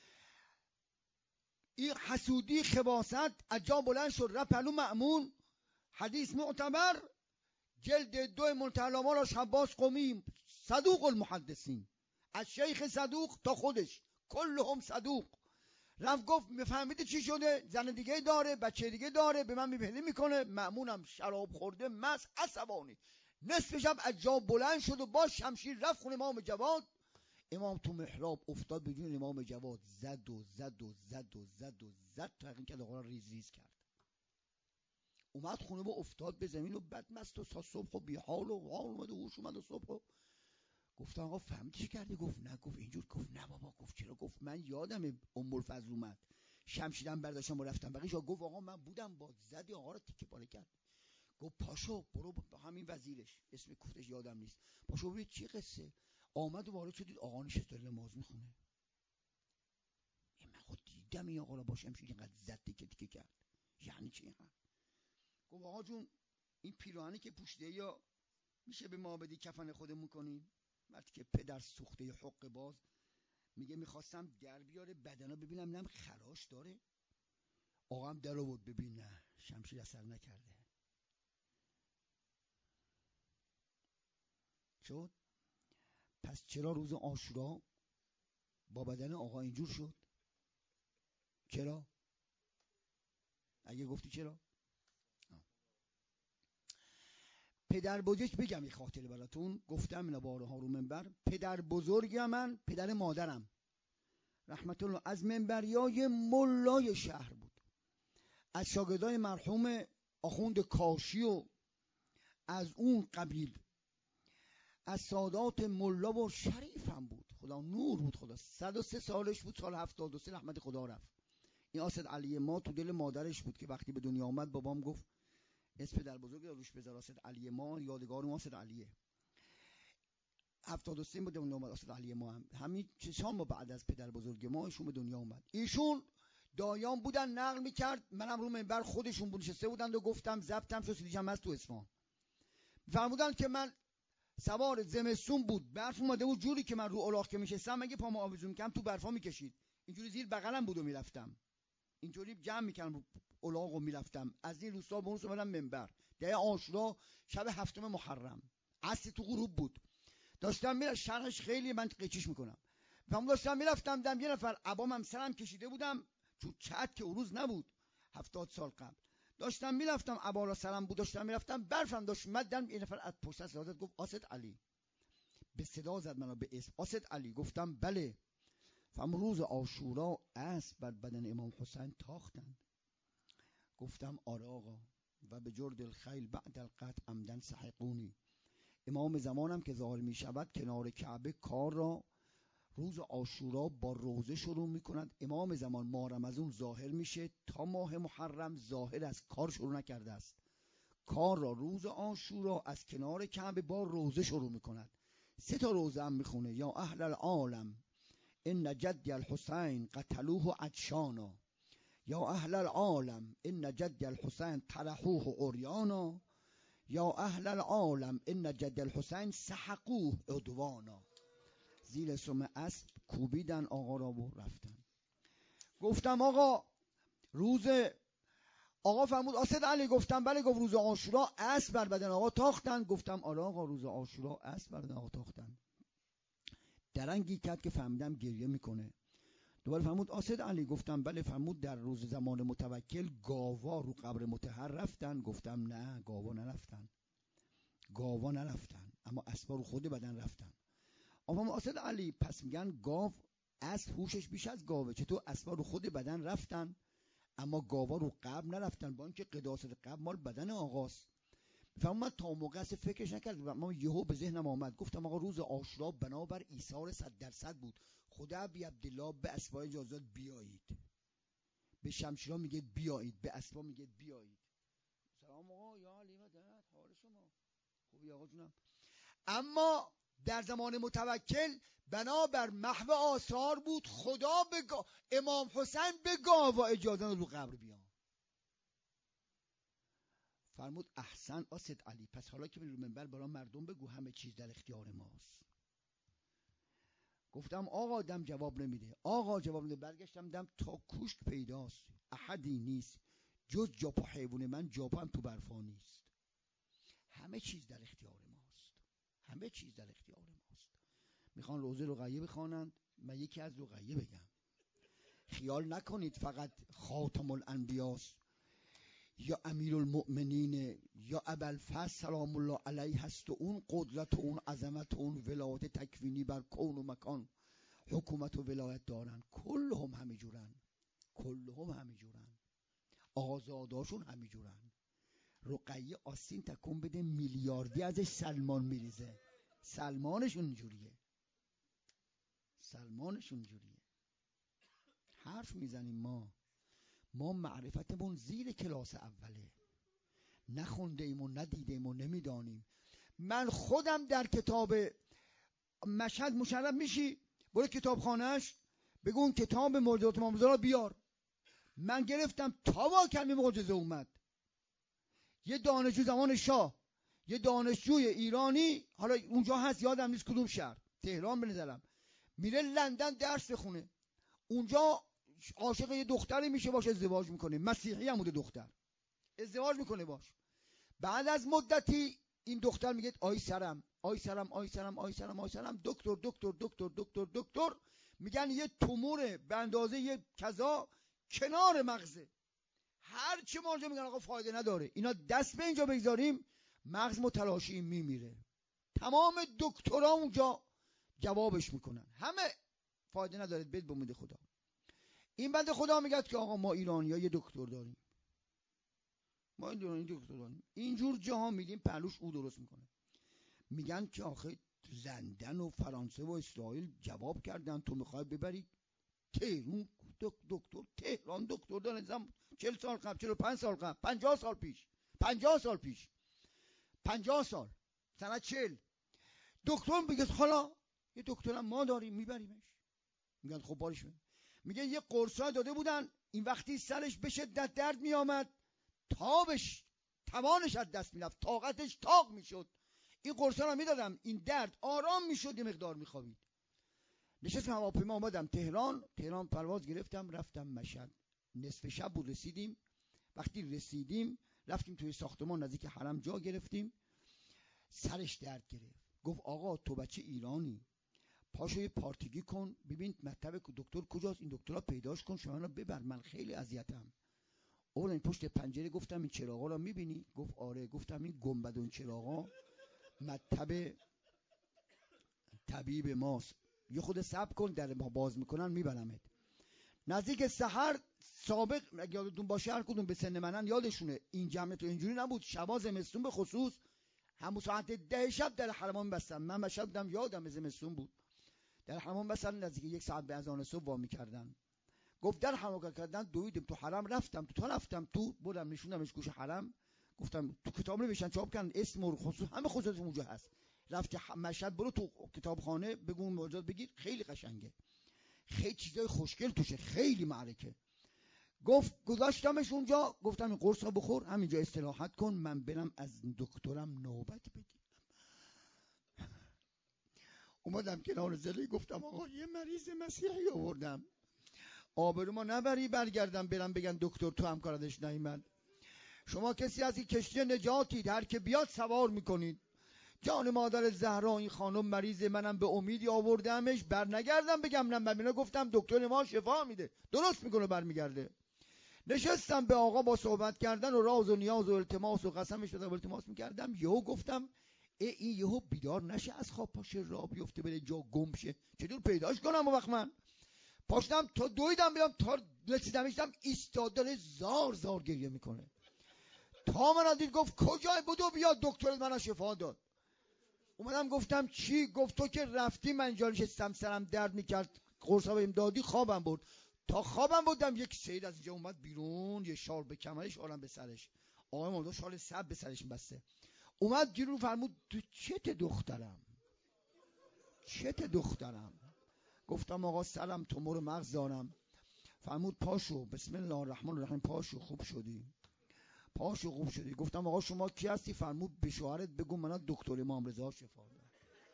این حسودی خباثت عجاب بلند شد رفت پلو مأمون. حدیث معتبر جلد 2 منتهی الآمال شباس قمی، صدوق المحدثین، از شیخ صدوق تا خودش کلهم صدوق. رفت گفت میفهمیده چی شده؟ زن دیگه داره، بچه دیگه داره، به من میبهنی میکنه. مأمونم شراب خورده مست عصبانی، نصف شب عجاب بلند شد و با شمشیر رفت خونه امام جواد. امام تو محراب افتاد به جون امام جواد، زد و زد و زد و زد و زد تا این که آقا ریز ریز کرد. اومد خونه با افتاد به زمین و بدمست و تا صبح و بیحال و حال اومد و هوش اومد و صبح و گفتن آقا فهمیدی چی کردی؟ گفت نه. گفت اینجور. گفت نه بابا. گفت چرا؟ گفت من یادم ام الفضل اومد شمشیرم برداشتم و رفتم بقیه. گفت آقا من بودم با زدی آقا رو تیکه پاره کرد. گفت پاشو برو با همین وزیرش، اسم کوفتش یادم نیست، پاشو ببین چی قصه. آمد و وارد شد دید آقا نشسته داره نماز میخونه. من خود دیدم این آقا رو با شمشیر اینقدر زد تیکه کرد، یعنی چی اینقدر؟ گفت آقا جون این پیراهنی که پوشیده یا میشه به ما بدی کفن خودمون کنیم؟ وقتی که پدر سوخته حق باز میگه میخواستم در بیاره بدنا ببینم نم خراش داره. آقا هم در آورد ببین نه شمشیر اثر نکرده. شد پس چرا روز عاشورا با بدن آقا اینجور شد؟ چرا؟ اگه گفتی چرا؟ پدر بزرگ بگم یه خاطره براتون، گفتم اینا بارها رو منبر. پدر بزرگ من پدر مادرم رحمت الله از منبریای ملای شهر بود، از شاگردای مرحوم آخوند کاشی و از اون قبیل، از سادات ملا و شریف هم بود، خدا نور بود. خدا 103 سالش بود، سال 73 رحمت خدا رفت. این آسد علی ما تو دل مادرش بود که وقتی به دنیا آمد بابام گفت اسم پدر بزرگ روش بذار آسد علی ما، یادگار ما آسد علیه. 73 بود دنیا اومد آسد علی ما، هم همین چشام بعد از پدر بزرگ ما ایشون به دنیا اومد. ایشون دایان بودن نقل میکرد، منم رو منبر خودشون بود نشسته بودند و گفتم ضبطم شد دیدم از تو اصفهان. فرمودن که من سوار زمستون بود، برف اومده بود جوری که من رو الاغ که میشستم مگه پامو آویزون کردم تو برفا میکشید، اینجوری زیر بغلم بود و میرفتم، اینجوری جمع میکردم الاغو میرفتم از این روستا به اون روستا برم منبر. ده عاشورا شب 7 محرم عصر تو غروب بود، داشتم میرم شرحش خیلی من قیچیش میکنم. و داشتم میرفتم دم یه نفر عبامم سرم کشیده بودم چون چت که اون روز نبود 70 سال قبل، داشتم میرفتم عبا را سرم بود، داشتم میرفتم برفم داشت مدن. یه نفر از پشت از زد گفت آسد علی، به صدا زد منو به اسم، آسد علی. گفتم بله. روز عاشورا اسب بر بدن امام حسین تاختند. گفتم آره آقا. و به جرد الخیل بعد القطع عمدن سحقونی. امام زمانم که ظاهر می شود کنار کعبه کار را روز عاشورا با روزه شروع می کند. امام زمان ماه رمضان ظاهر میشه، تا ماه محرم ظاهر از کار شروع نکرده است. کار را روز عاشورا از کنار کعبه با روزه شروع می کند. 3 تا روزه هم میخونه: یا اهل العالم ان جدی الحسین قتلوه عطشانا، یا اهل العالم ان جدی الحسین طرحوه عریانا، یا اهل العالم ان جدی الحسین سحقوه عدوانا. زیر سم اسب کوبیدن آقا را و رفتن. گفتم آقا روز آقا فرمود آسد علی. گفتم بله. گفت روز عاشورا اسب بر بدن آقا تاختن. گفتم آره آقا روز عاشورا اسب بر بدن آقا تاختن. درنگی کرد که فهمیدم گریه میکنه. دوباره فرمود آسد علی. گفتم بله. فرمود در روز زمان متوکل گاوا رو قبر مطهر رفتن. گفتم نه گاوا نرفتن. گاوا نرفتن اما اسبا رو خود بدن رفتن. آقا آسد علی پس میگن گاو اسب هوشش بیش از گاوه، چطور اسبا رو خود بدن رفتن اما گاوا رو قبر نرفتن، با اینکه قداست قبر مال بدن آقاست. فهم من تا موقع اصلا فکرش نکردم، اما یهو به ذهنم آمد. گفتم آقا روز عاشورا بنابر ایثار 100% بود. خدا بی عبدالله به اسبا اجازه بیایید. به شمشیرا میگه بیایید، به اسبا میگه بیایید. سلام آقا، یا علی مدد، حال شما خوبی آقا جونم؟ اما در زمان متوکل بنابر محو آثار بود. خدا به امام حسین به گاوا اجازه رو قبر بیان. فرمود احسن آسد علی. پس حالا که رو منبر برای مردم بگو همه چیز در اختیار ماست. گفتم آقا دم جواب نمیده. آقا جواب نمیده. برگشتم دم تا کوشک پیداست، احدی نیست جز جاپا حیوان من. جاپا هم تو برفا نیست. همه چیز در اختیار ماست. همه چیز در اختیار ماست. میخوان روزه رقیه بخوانند، من یکی از رقیه بگم. خیال نکنید فقط خاتم الانبیاست یا امیر المؤمنین یا ابوالفضل سلام الله علیه هست و اون قدرت و اون عظمت و اون ولایت تکوینی بر کون و مکان حکومت و ولایت دارن. کلهم همه جورن. کلهم همه جورن. آزاداشون همه جورن. رقیه آستین تکون بده میلیاردی ازش سلمان میریزه. سلمانش اونجوریه. سلمانش اونجوریه. حرف میزنیم ما معرفتمون زیر کلاس اوله. نخونده ایم و ندیده ایم و نمیدانیم. من خودم در کتاب مشهد مشرف میشی برو کتابخانهش بگو اون کتاب معجزات امام رضا بیار. من گرفتم تا کلمه معجزه اومد. یه دانشجو زمان شاه، یه دانشجوی ایرانی، حالا اونجا هست یادم نیست کدوم شهر، تهران به نظرم، میره لندن درس بخونه. اونجا عاشق یه دختری میشه، باش ازدواج میکنه. مسیحی هم بوده دختر، ازدواج میکنه باش. بعد از مدتی این دختر میگه آی سرم آی سرم آی سرم آی سرم آی سرم، دکتر دکتر دکتر دکتر دکتر. میگن یه تومور به اندازه یه کذا کنار مغزه. هر چی ما اونجا میگن آقا فایده نداره، اینا دست به اینجا بگذاریم مغز متلاشی میمیره. تمام دکترها اونجا جوابش میکنن همه فایده نداره، بد بمید خدا. این بنده خدا میگه که آقا ما ایرانی‌ها یه دکتر داریم، ما این دکتر داریم. اینجور جاها میدیم پهلوش او درست میکنه. میگن که آخه لندن و فرانسه و اسرائیل جواب کردن تو میخوای ببری تهران دکتر، تهران دکتر دارن. 40 سال قبل، 45 سال قبل، 50 سال پیش، 50 سال پیش، 50 سال سنه 40 دکتر میگه حالا یه دکترم ما داریم میبریمش. میگن خب بارش ببین. میگه یه قرصا داده بودن، این وقتی سرش به شدت درد میآمد تابش توانش از دست میرفت، طاقتش طاق میشد. این قرصا رو میدادم، این درد آرام میشد، یه مقدار میخوابید. نشستم هواپیما اومدم تهران پرواز گرفتم رفتم مشهد. نصف شب بود رسیدیم. وقتی رسیدیم رفتیم توی ساختمان نزدیک حرم جا گرفتیم. سرش درد گرفت. گفت آقا تو بچه ایرانی پاشو یه پارتگی کن ببین مطب دکتر کجاست، این دکترها پیداش کن شما رو ببر، من خیلی اذیتم. اون پشت پنجره گفتم این چراغا رو میبینی؟ گفت آره. گفتم این گنبد و این چراغا مطب طبیب ماست. یه خود صبر کن، در ما باز میکنن میبرمت. نزدیک سحر سابق اگه یادتون باشه هر کدوم به سن منن یادشونه این جمع تو اینجوری نبود. شبا زمستون به خصوص همون ساعت 10 شب در حرمان بستن. من بشب بودم یادم زمستون بود، در حرمان بستن نزدیک 1 ساعت به اذان صبح وا می‌کردن. گفت در حرمان کردن دویدیم تو حرم، رفتم تو بردم نشوندمش گوش حرم، گفتم تو کتاب نوشتن چاپ کردن اسم و خصوص همه خصوص اونجا هست، رفت مشهد برو تو کتابخانه بگو موضوعات بگیر، خیلی قشنگه، خیلی چیزای خوشگل توشه، خیلی معرکه. گفت گذاشتمش اونجا، گفتم این قرصا بخور همینجا استراحت کن، من برم از دکترم نوبت بگیرم. اومدم کنار زلی گفتم آقا یه مریض مسیحی آوردم، آبرو ما نبری برگردم برم بگن دکتر تو همکارتش نیامد. شما کسی از این کشتی نجاتید، هر که بیاد سوار میکنید. جان مادر زهرا این خانم مریض، منم به امیدی آوردمش، بر نگردم بگم نه ببینا، گفتم دکتر ما شفا میده درست میکنه برمیگرده. نشستم به آقا با صحبت کردن و راز و نیاز و التماس و قسمش دادم التماس میکردم. یهو گفتم این یهو بیدار نشه از خواب پاشه راه بیفته بره جا گم شه، چطور پیداش کنم؟ و وقت من پاشتم تا دویدم بیام تا رسیدمش دیدم ایستاده زار زار گریه میکنه. تا من دید گفت کجای بدو بیا دکتر من شفا داد. اومدم گفتم چی؟ گفت تو که رفتی من اینجا نشستم سرم درد میکرد قرصا بهم دادی خوابم برد. تا خوابم بودم یک سید از اینجا اومد بیرون، یه شال به کمرش آرم به سرش، آقای مولدا شال سب به سرش بسته، اومد بیرون فرمود تو چت دخترم؟ گفتم آقا سرم تومور مغز دارم. فرمود پاشو بسم الله الرحمن الرحیم، پاشو خوب شدی. گفتم آقا شما کی هستی؟ فرمود به شوهرت بگو من دکتر امام رضا شفا دارم.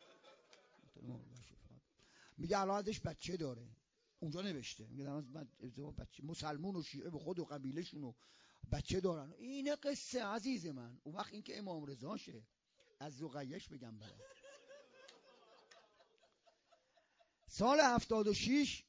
میگه الان ازش بچه داره، اونجا نوشته، میگه الان بچه مسلمون و شیعه به خود و قبیلهشون و بچه دارن. این قصه عزیز من. اون وقت این که امام رضا شه از رقیه‌اش بگم برات. سال 76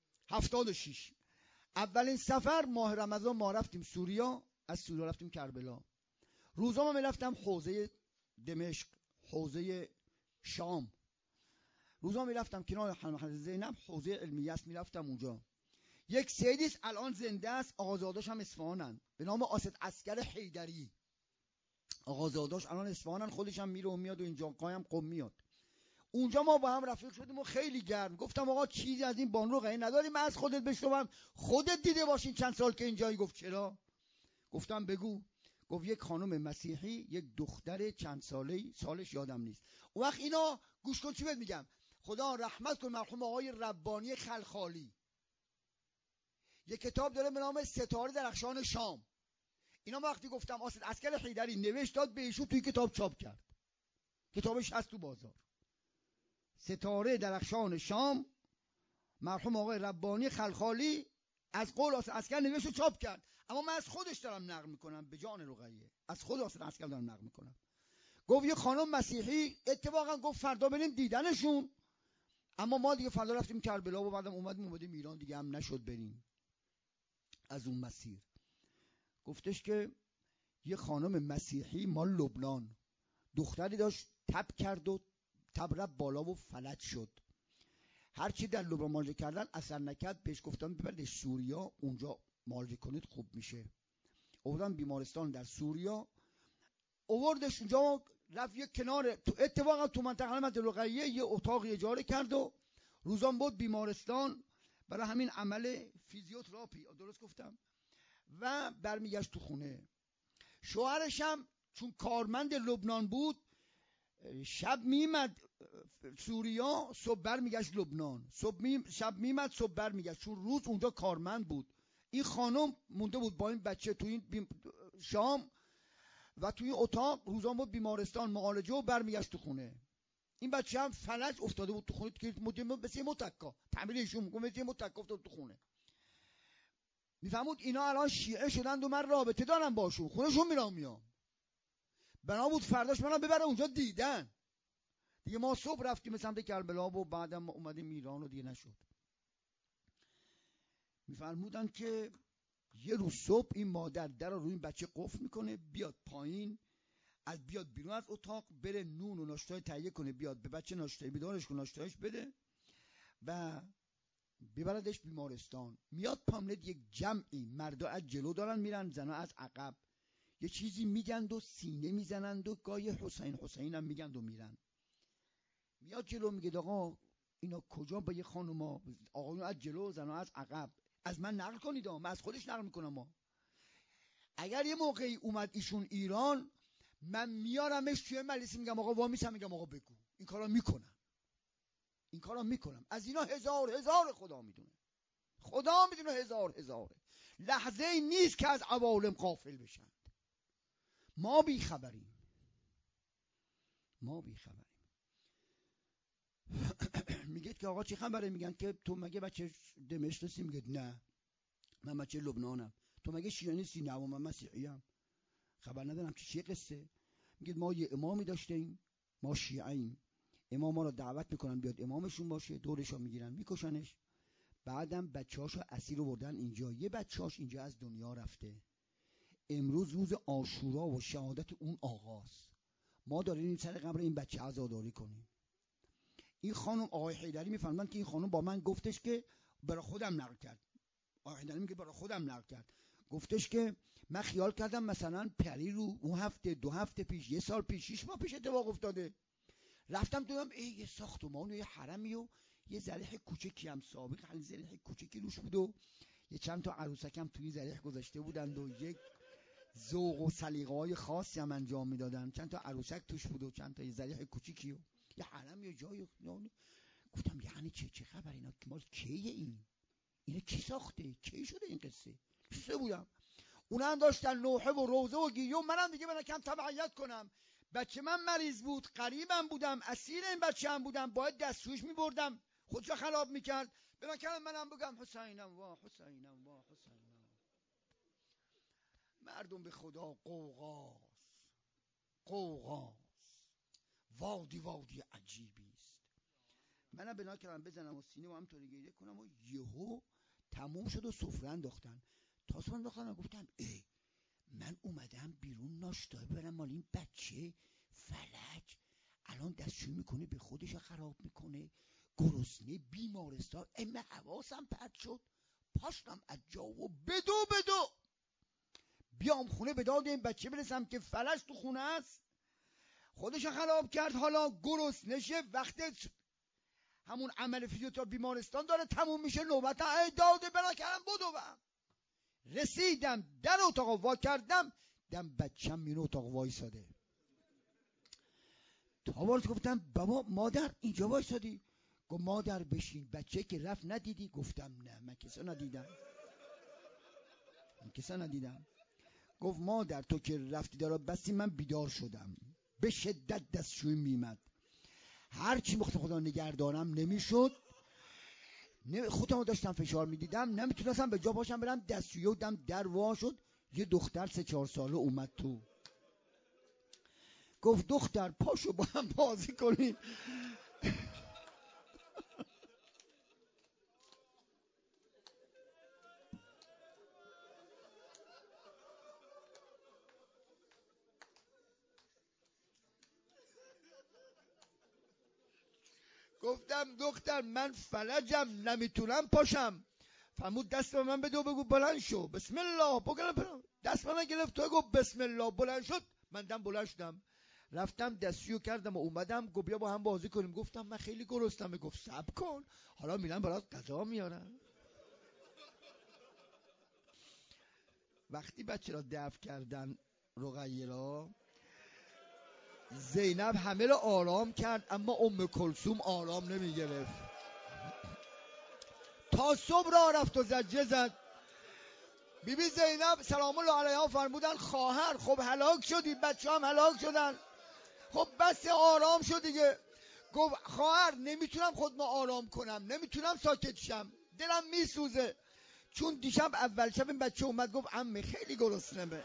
اولین سفر ماه رمضان ما رفتیم سوریا، از سوریا رفتیم کربلا. روزا ما میرفتم حوزه دمشق، حوزه شام، روزا میرفتم کنار حضرت زینب حوزه علمیه است، میرفتم اونجا. یک سیدیست الان زنده است، آقازاداش هم اصفهانن، به نام آسد عسکر حیدری. آقازاداش الان اصفهانن، خودش هم میره و میاد و اینجا قایم قم میاد. اونجا ما با هم رفیق شدیم و خیلی گرم. گفتم آقا چیزی از این بانو قایم نداری من از خودت بشنوم، خودت دیده باشین چند سال که اینجایی؟ گفت چرا؟ گفتم بگو. گفت یک خانم مسیحی یک دختر چند ساله‌ای، سالش یادم نیست. اون وقت اینا گوش کن چی بهت میگم، خدا رحمت کن مرحوم آقای ربانی خلخالی، یک کتاب داره به نام ستاره درخشان شام. اینا وقتی گفتم آسد عسکر حیدری نوشت داد به ایشون، توی کتاب چاپ کرد، کتابش هست تو بازار، ستاره درخشان شام، مرحوم آقای ربانی خلخالی از قول آسد عسکر نوشت و چاپ کرد. اما من از خودش دارم نقل میکنم، به جان رقیه از خود آسد عسکر دارم نقل میکنم. گفت یه خانم مسیحی اتفاقا گفت فردا بریم دیدنشون، اما ما دیگه فردا رفتیم کربلا و بعدم اومدیم ایران دیگه هم نشد بریم از اون مسیر. گفتش که یه خانم مسیحی مال لبنان دختری داشت تب کرد و تب رفت بالا و فلج شد. هرچی در لبنان معالجه کردن اثر نکرد، بهش گفتم ببرش سوریا اونجا معالجه کنید خوب میشه. آوردن بیمارستان در سوریا، آوردش اونجا، رفت یک کنار تو اتفاقا تو منطقه علامت رقیه یه اتاق اجاره کرد و روزان بود بیمارستان برای همین عمل فیزیوتراپی، درست گفتم، و برمیگشت تو خونه. شوهرش هم چون کارمند لبنان بود شب میمد سوریا، صبح برمیگشت لبنان، شب میمد صبح برمیگشت، چون روز اونجا کارمند بود. این خانم مونده بود با این بچه تو این شام و توی اتاق، روزان بود بیمارستان معالجه و برمیگشت تو خونه. این بچه هم فلج افتاده بود تو خونه که مثل متکا تعمیر ایشون میگم مثل متکا افتاده تو خونه. میفهمود اینا الان شیعه شدند و من رابطه دارم باشون، خونهشون میام. بنا بود فرداش منم ببره اونجا دیدن. دیگه ما صبح رفتیم به سمت کربلا و بعدم اومدیم ایران و دیگه نشد. میفرمودن که یه روز صبح این مادر در رو این بچه قفل میکنه، بیاد پایین، بیاد بیرون از اتاق، بره نون و ناشتای تهیه کنه، بیاد به بچه ناشتای بیدارش کنه، ناشتایش بده. و ببردش بیمارستان. میاد پاملت یک جمعی، مردا از جلو دارن میرن، زنا از عقب، یه چیزی میگند و سینه میزنند و گاهی حسین هم میگند و میرن. میاد جلو میگه آقا اینا کجا؟ با یه خانوما، آقایون از جلو، زنا از عقب. از من نقل کنید، من از خودش نقل میکنم. اگر یه موقعی اومد ایشون ایران، من میارمش توی مجلس، میگم آقا وامیسم، میگم آقا بگو. این کارا میکنم. از اینا هزار خدا میدونه. هزار لحظه ای نیست که از عوالم غافل بشن. ما بی خبریم. میگه که آقا چی خبره؟ میگن که تو مگه بچه دمشق هستی؟ میگه نه، من بچه لبنانم. تو مگه شیعه نیستی؟ نه، من مسیحیم. خبر ندارم چیه قصه. میگه ما یه امامی داشتیم، ما شیعه‌ایم، امام ما رو دعوت میکنن بیاد امامشون باشه، دورشو میگیرن میکشنش. بعدم بچه‌هاشو اسیر بردن اینجا. یه بچه‌اش اینجا از دنیا رفته. امروز روز عاشورا و شهادت اون آقاست. ما داریم سر قبر این بچه عزاداری کنیم. این خانم، آقای حیدری میفهمن که این خانم با من گفتش که برای خودم نقل کرد. آقای حیدری میگه برای خودم نقل کرد. گفتش که من خیال کردم مثلا پری رو اون هفته، 2 هفته پیش، 1 سال پیش، 6 ماه پیش اتفاق افتاده. رفتم دیدم یه ساختمان و یه حرمی و یه ذریح کوچکی هم سابق، خیلی ذریح کوچکی روش بود و یه چند تا عروسک هم توی ذریح گذاشته بودند و یک ذوق و سلیقه‌های خاصی هم انجام میدادن. چند تا عروسک توش بود و چند تا یه ذریح کوچیکی و یه حرم یه جای. گفتم یعنی چه خبر؟ اینا مال کیه؟ اینا کی ساخته؟ کی شده این قصه؟ چه بودم؟ اونم داشتن نوحه و روزه و گیوم. منم دیگه من کم تبعیت کنم. بچه من مریض بود، قریبم بودم، اسیر این بچه هم بودم، باید دستشویش میبردم، خودشو خراب میکرد. بناکردم منم بگم حسینم وا حسینم وا حسینم. مردم به خدا قوقاست. وادی عجیبی است. منم بناکردم بزنم و سینه و همطوری گریه کنم و یهو تموم شد و سفره انداختن. تا سفره انداختن گفتم من اومدم بیرون ناشتا برم مال این بچه فلج الان دستشویی میکنه، به خودش خراب میکنه، گرسنه، بیمارستان. من حواسم پرت شد، پاشتم از جا و بدو بیام خونه به داد این بچه برسم که فلج تو خونه است، خودش خراب کرد، حالا گرسنشه. وقتی همون عمل فیزیوتراپی بیمارستان داره تموم میشه، نوبت داده برا کردم بدوم. رسیدم در اتاق وا کردم، دم بچم این اتاق وایساده. تا وارد گفتم بابا مادر اینجا وایسادی؟ گفت مادر بشین. بچه که رفت ندیدی؟ گفتم نه، من کسا ندیدم. گفت مادر تو که رفتی دارا بستی، من بیدار شدم، به شدت دستشویی میمد، هرچی مخت خدا نگردارم نمیشد، خودمو داشتم فشار میدیدم، نمیتونستم به جا باشم برم دستشویی و دم در وا شد. یه دختر 3-4 ساله اومد تو، گفت دختر پاشو با هم بازی کنیم. گفتم دختر من فلجم نمیتونم پاشم. فرمود دست به من بده و بگو بلند شو، بسم الله. دست من گرفت تو گفت بسم الله، بلند شد. من دم بلند شدم، رفتم دستشویی کردم و اومدم. گفت بیا با هم بازی کنیم. گفتم من خیلی گرسنمه. گفت صبر کن حالا میرم برات غذا میارم. وقتی بچه را دفن کردن، رقیه را، زینب همه را آرام کرد، اما ام کلثوم آرام نمی گرفت. تا صبح را رفت و زجه زد. بیبی زینب سلام الله علیها فرمودن خواهر خب هلاک شدی، بچه هم هلاک شدن، خب بس آرام شد دیگه. گفت خواهر نمیتونم خودمو آرام کنم، نمیتونم ساکت شم، دلم میسوزه. چون دیشب اول شب این بچه اومد گفت عمه خیلی گرسنمه.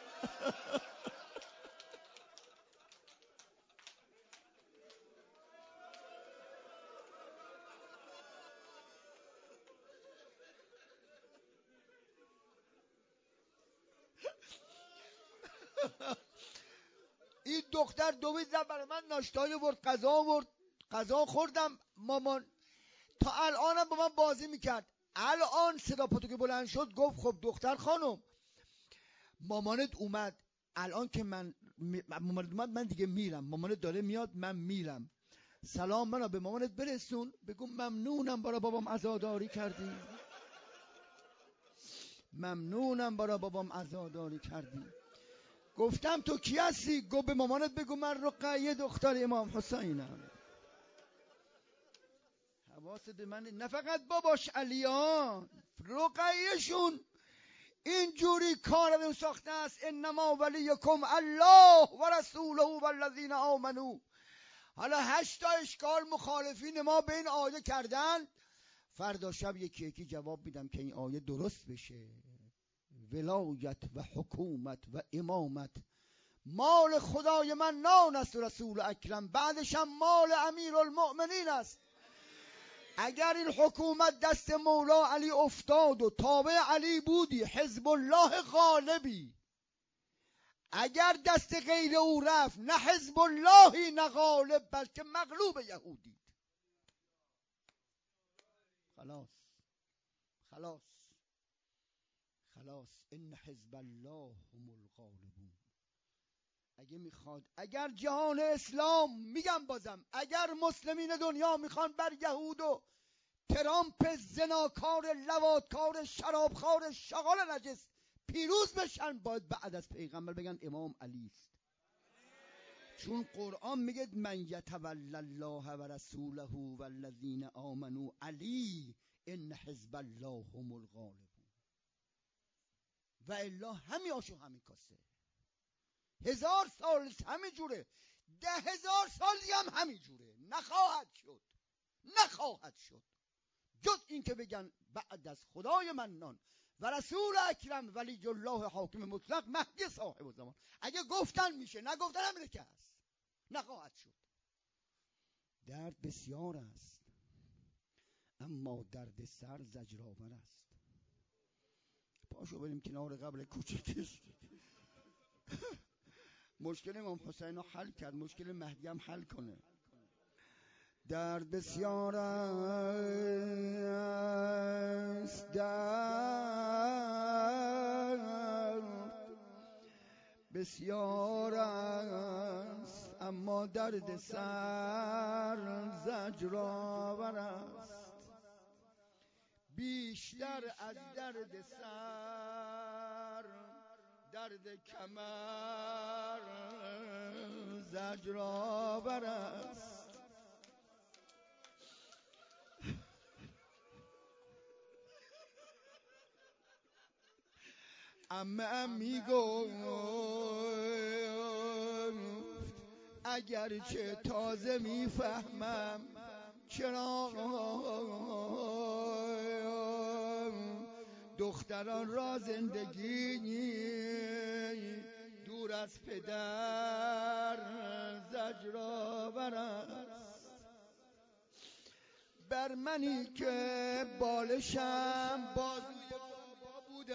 این دختر دوید زد برای من ناشتای ورد، غذا خوردم مامان. تا الانم با من بازی میکرد. الان صدا پاتو که بلند شد گفت خب دختر خانم مامانت اومد، الان که مامانت اومد من دیگه میرم، مامانت داره میاد من میرم، سلام منو به مامانت برسون، بگو ممنونم برای بابام عزاداری کردی، ممنونم برای بابام عزاداری کردی. گفتم تو کی هستی؟ گفت به مامانت بگو من رقیه دختر امام حسینم. حواست به من، نه فقط باباش علیان، رقیهشون اینجوری کارو ساخته است. انما ولیکم الله و رسوله و الذین آمنو. حالا 8 تا اشکال مخالفین ما به این آیه کردن، فردا شب یکی یکی جواب میدم که این آیه درست بشه. ولایت و حکومت و امامت مال خدای من نان است و رسول اکرم، بعدش هم مال امیرالمؤمنین است. اگر این حکومت دست مولا علی افتاد و تابع علی بودی حزب الله غالبی، اگر دست غیر او رفت نه حزب اللهی نه غالب بلکه مغلوب یهودی. خلاص خلاص خلاص. ان حزب الله هم الغالبون. اگه میخواد، اگر جهان اسلام، میگم بازم، اگر مسلمین دنیا میخوان بر یهود و ترامپ زناکار لواطکار شرابخوار شغال نجس پیروز بشن، باید بعد از پیغمبر بگن امام علی است. چون قرآن میگه من یتولی الله و رسوله و الذین آمنوا علی ان حزب الله هم الغالبون. و الا همین آشو همین کاسه. 1000 سال همین جوره، 10,000 سال دیگه هم همین جوره. نخواهد شد، نخواهد شد جز این که بگن بعد از خدای منان و رسول اکرم ولی الله حاکم مطلق مهدی صاحب زمان. اگه گفتن میشه، نگفتن همینه که هست. نخواهد شد. درد بسیار است اما درد سر زجرآور است. پاشو بریم کنار قبر کوچکش. مشکل امام حسین رو حل کرد، مشکل مهدی هم حل کنه. درد بسیار است، درد بسیار است اما درد سر زجرآور است. بیشتر از درد سر درد کمر زجرآور است. عمه میگفت اگرچه تازه میفهمم چرا دختران را زندگی دور از پدر زجرآور است. بر منی که بالشم بازوی بابا بوده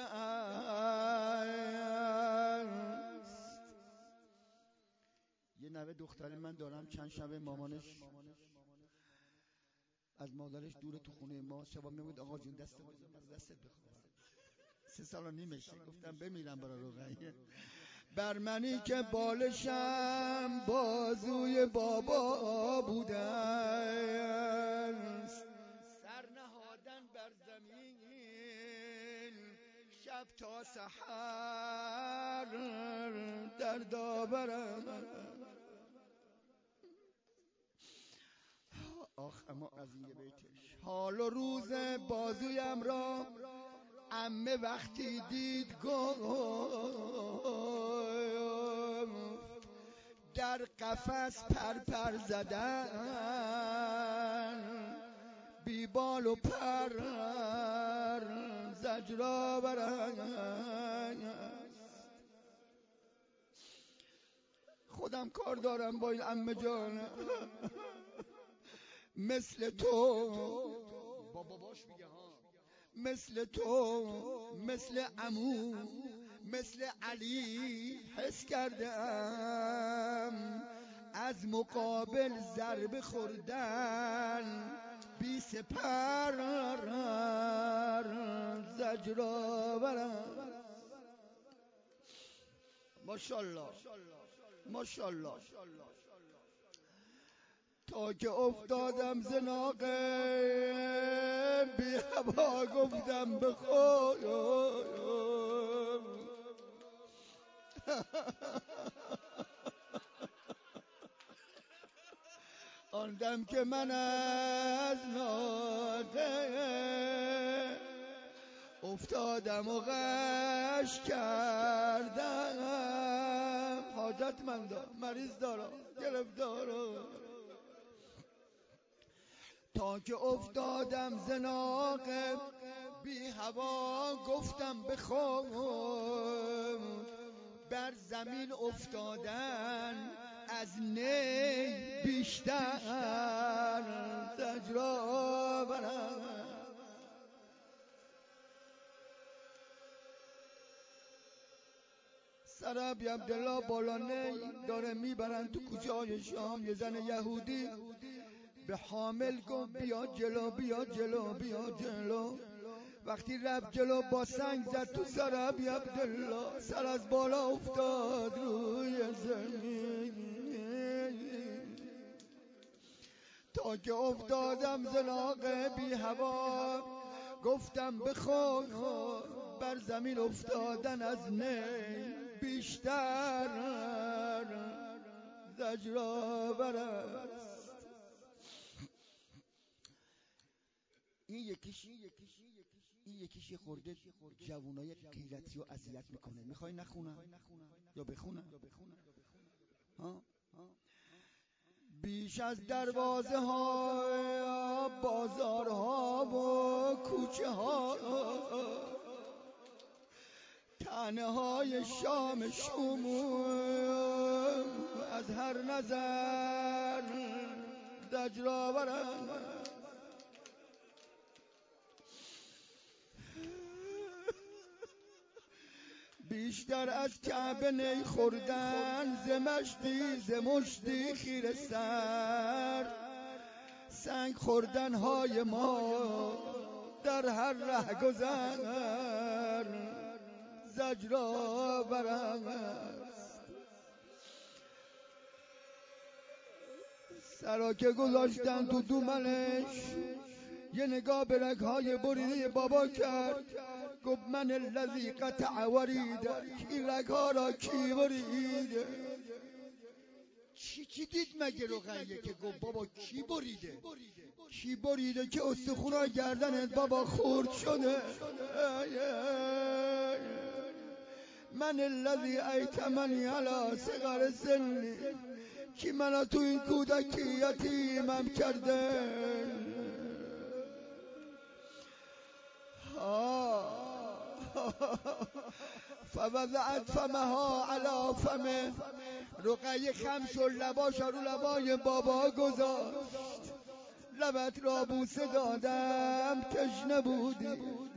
است. یه نوه دختر من دارم، چند شب مامانش از مادرش دور تو خونه ما، شبا میگفت آقا جون دستت بخوام. 3 سال و نیمشه. گفتم بمیرم برای رقیه. بر منی که بالشم بازوی بابا بوده است، سر نهادن بر زمین شب تا سحر دردآور است. آخ اما از این بیتش. حال و روز بازویم را عمه وقتی دید گفت در قفس پر زدن بی بال و پر زجرآور است. خودم کار دارم با این عمه جان. مثل تو باباش میگه ها، مثل تو، مثل عمو، مثل علی حس کردم از مقابل ضربه خوردن بی سپر زجر آورم. ماشاءالله ماشاءالله. تا که افتادم ز ناقه بی هوا گفتم به خودم آن دم که من از ناقه افتادم و غش کردم. حاجتمندم، مریض دارم، گرفتارم. تا که افتادم ز ناقه بی هوا گفتم به خود بر زمین افتادن از نی بیشتر زجر آورم. سرابی عبدالله بالا نی داره میبرن تو کوچه های شام. یه زن یهودی به حامل گفت بیا جلو بیا جلو بیا جلو. وقتی رفت جلو با سنگ زد تو سرابی عبدالله. سر از بالا افتاد روی زمین. تا که افتادم ز ناقه بی هوا گفتم به خود بر زمین افتادن از نی بیشتر زجر آورست. این یکیش خورده جوانای غیرتی رو اذیت میکنه. میخوای نخونم یا بخونم؟ ها؟ بیش از دروازه ها بازارها و کوچه ها تنه های شام شموم از هر نظر زجر آورم. بیشتر از کعبه نی خوردن ز مشتی خیره سر سنگ خوردن های ما در هر رهگذر زجر آورم است. سرا که گذاشتن تو دومنش یه نگاه به رگهای بریده بابا کرد. گفت من الذی قطع وریده. این رگها را کی بریده؟ چی دید مگه رقیه که گفت بابا کی بریده؟ کی بریده که استخونای گردنت بابا خورد شده؟ من الذی ایتمنی علی صغر سنی. کی منو تو این کودکی یتیمم کرده؟ فوضعت فمها علی فمه. رقیه خمس و لباش رو لبای بابا گذاشت. لبت را بوسه دادم تشنه بودی.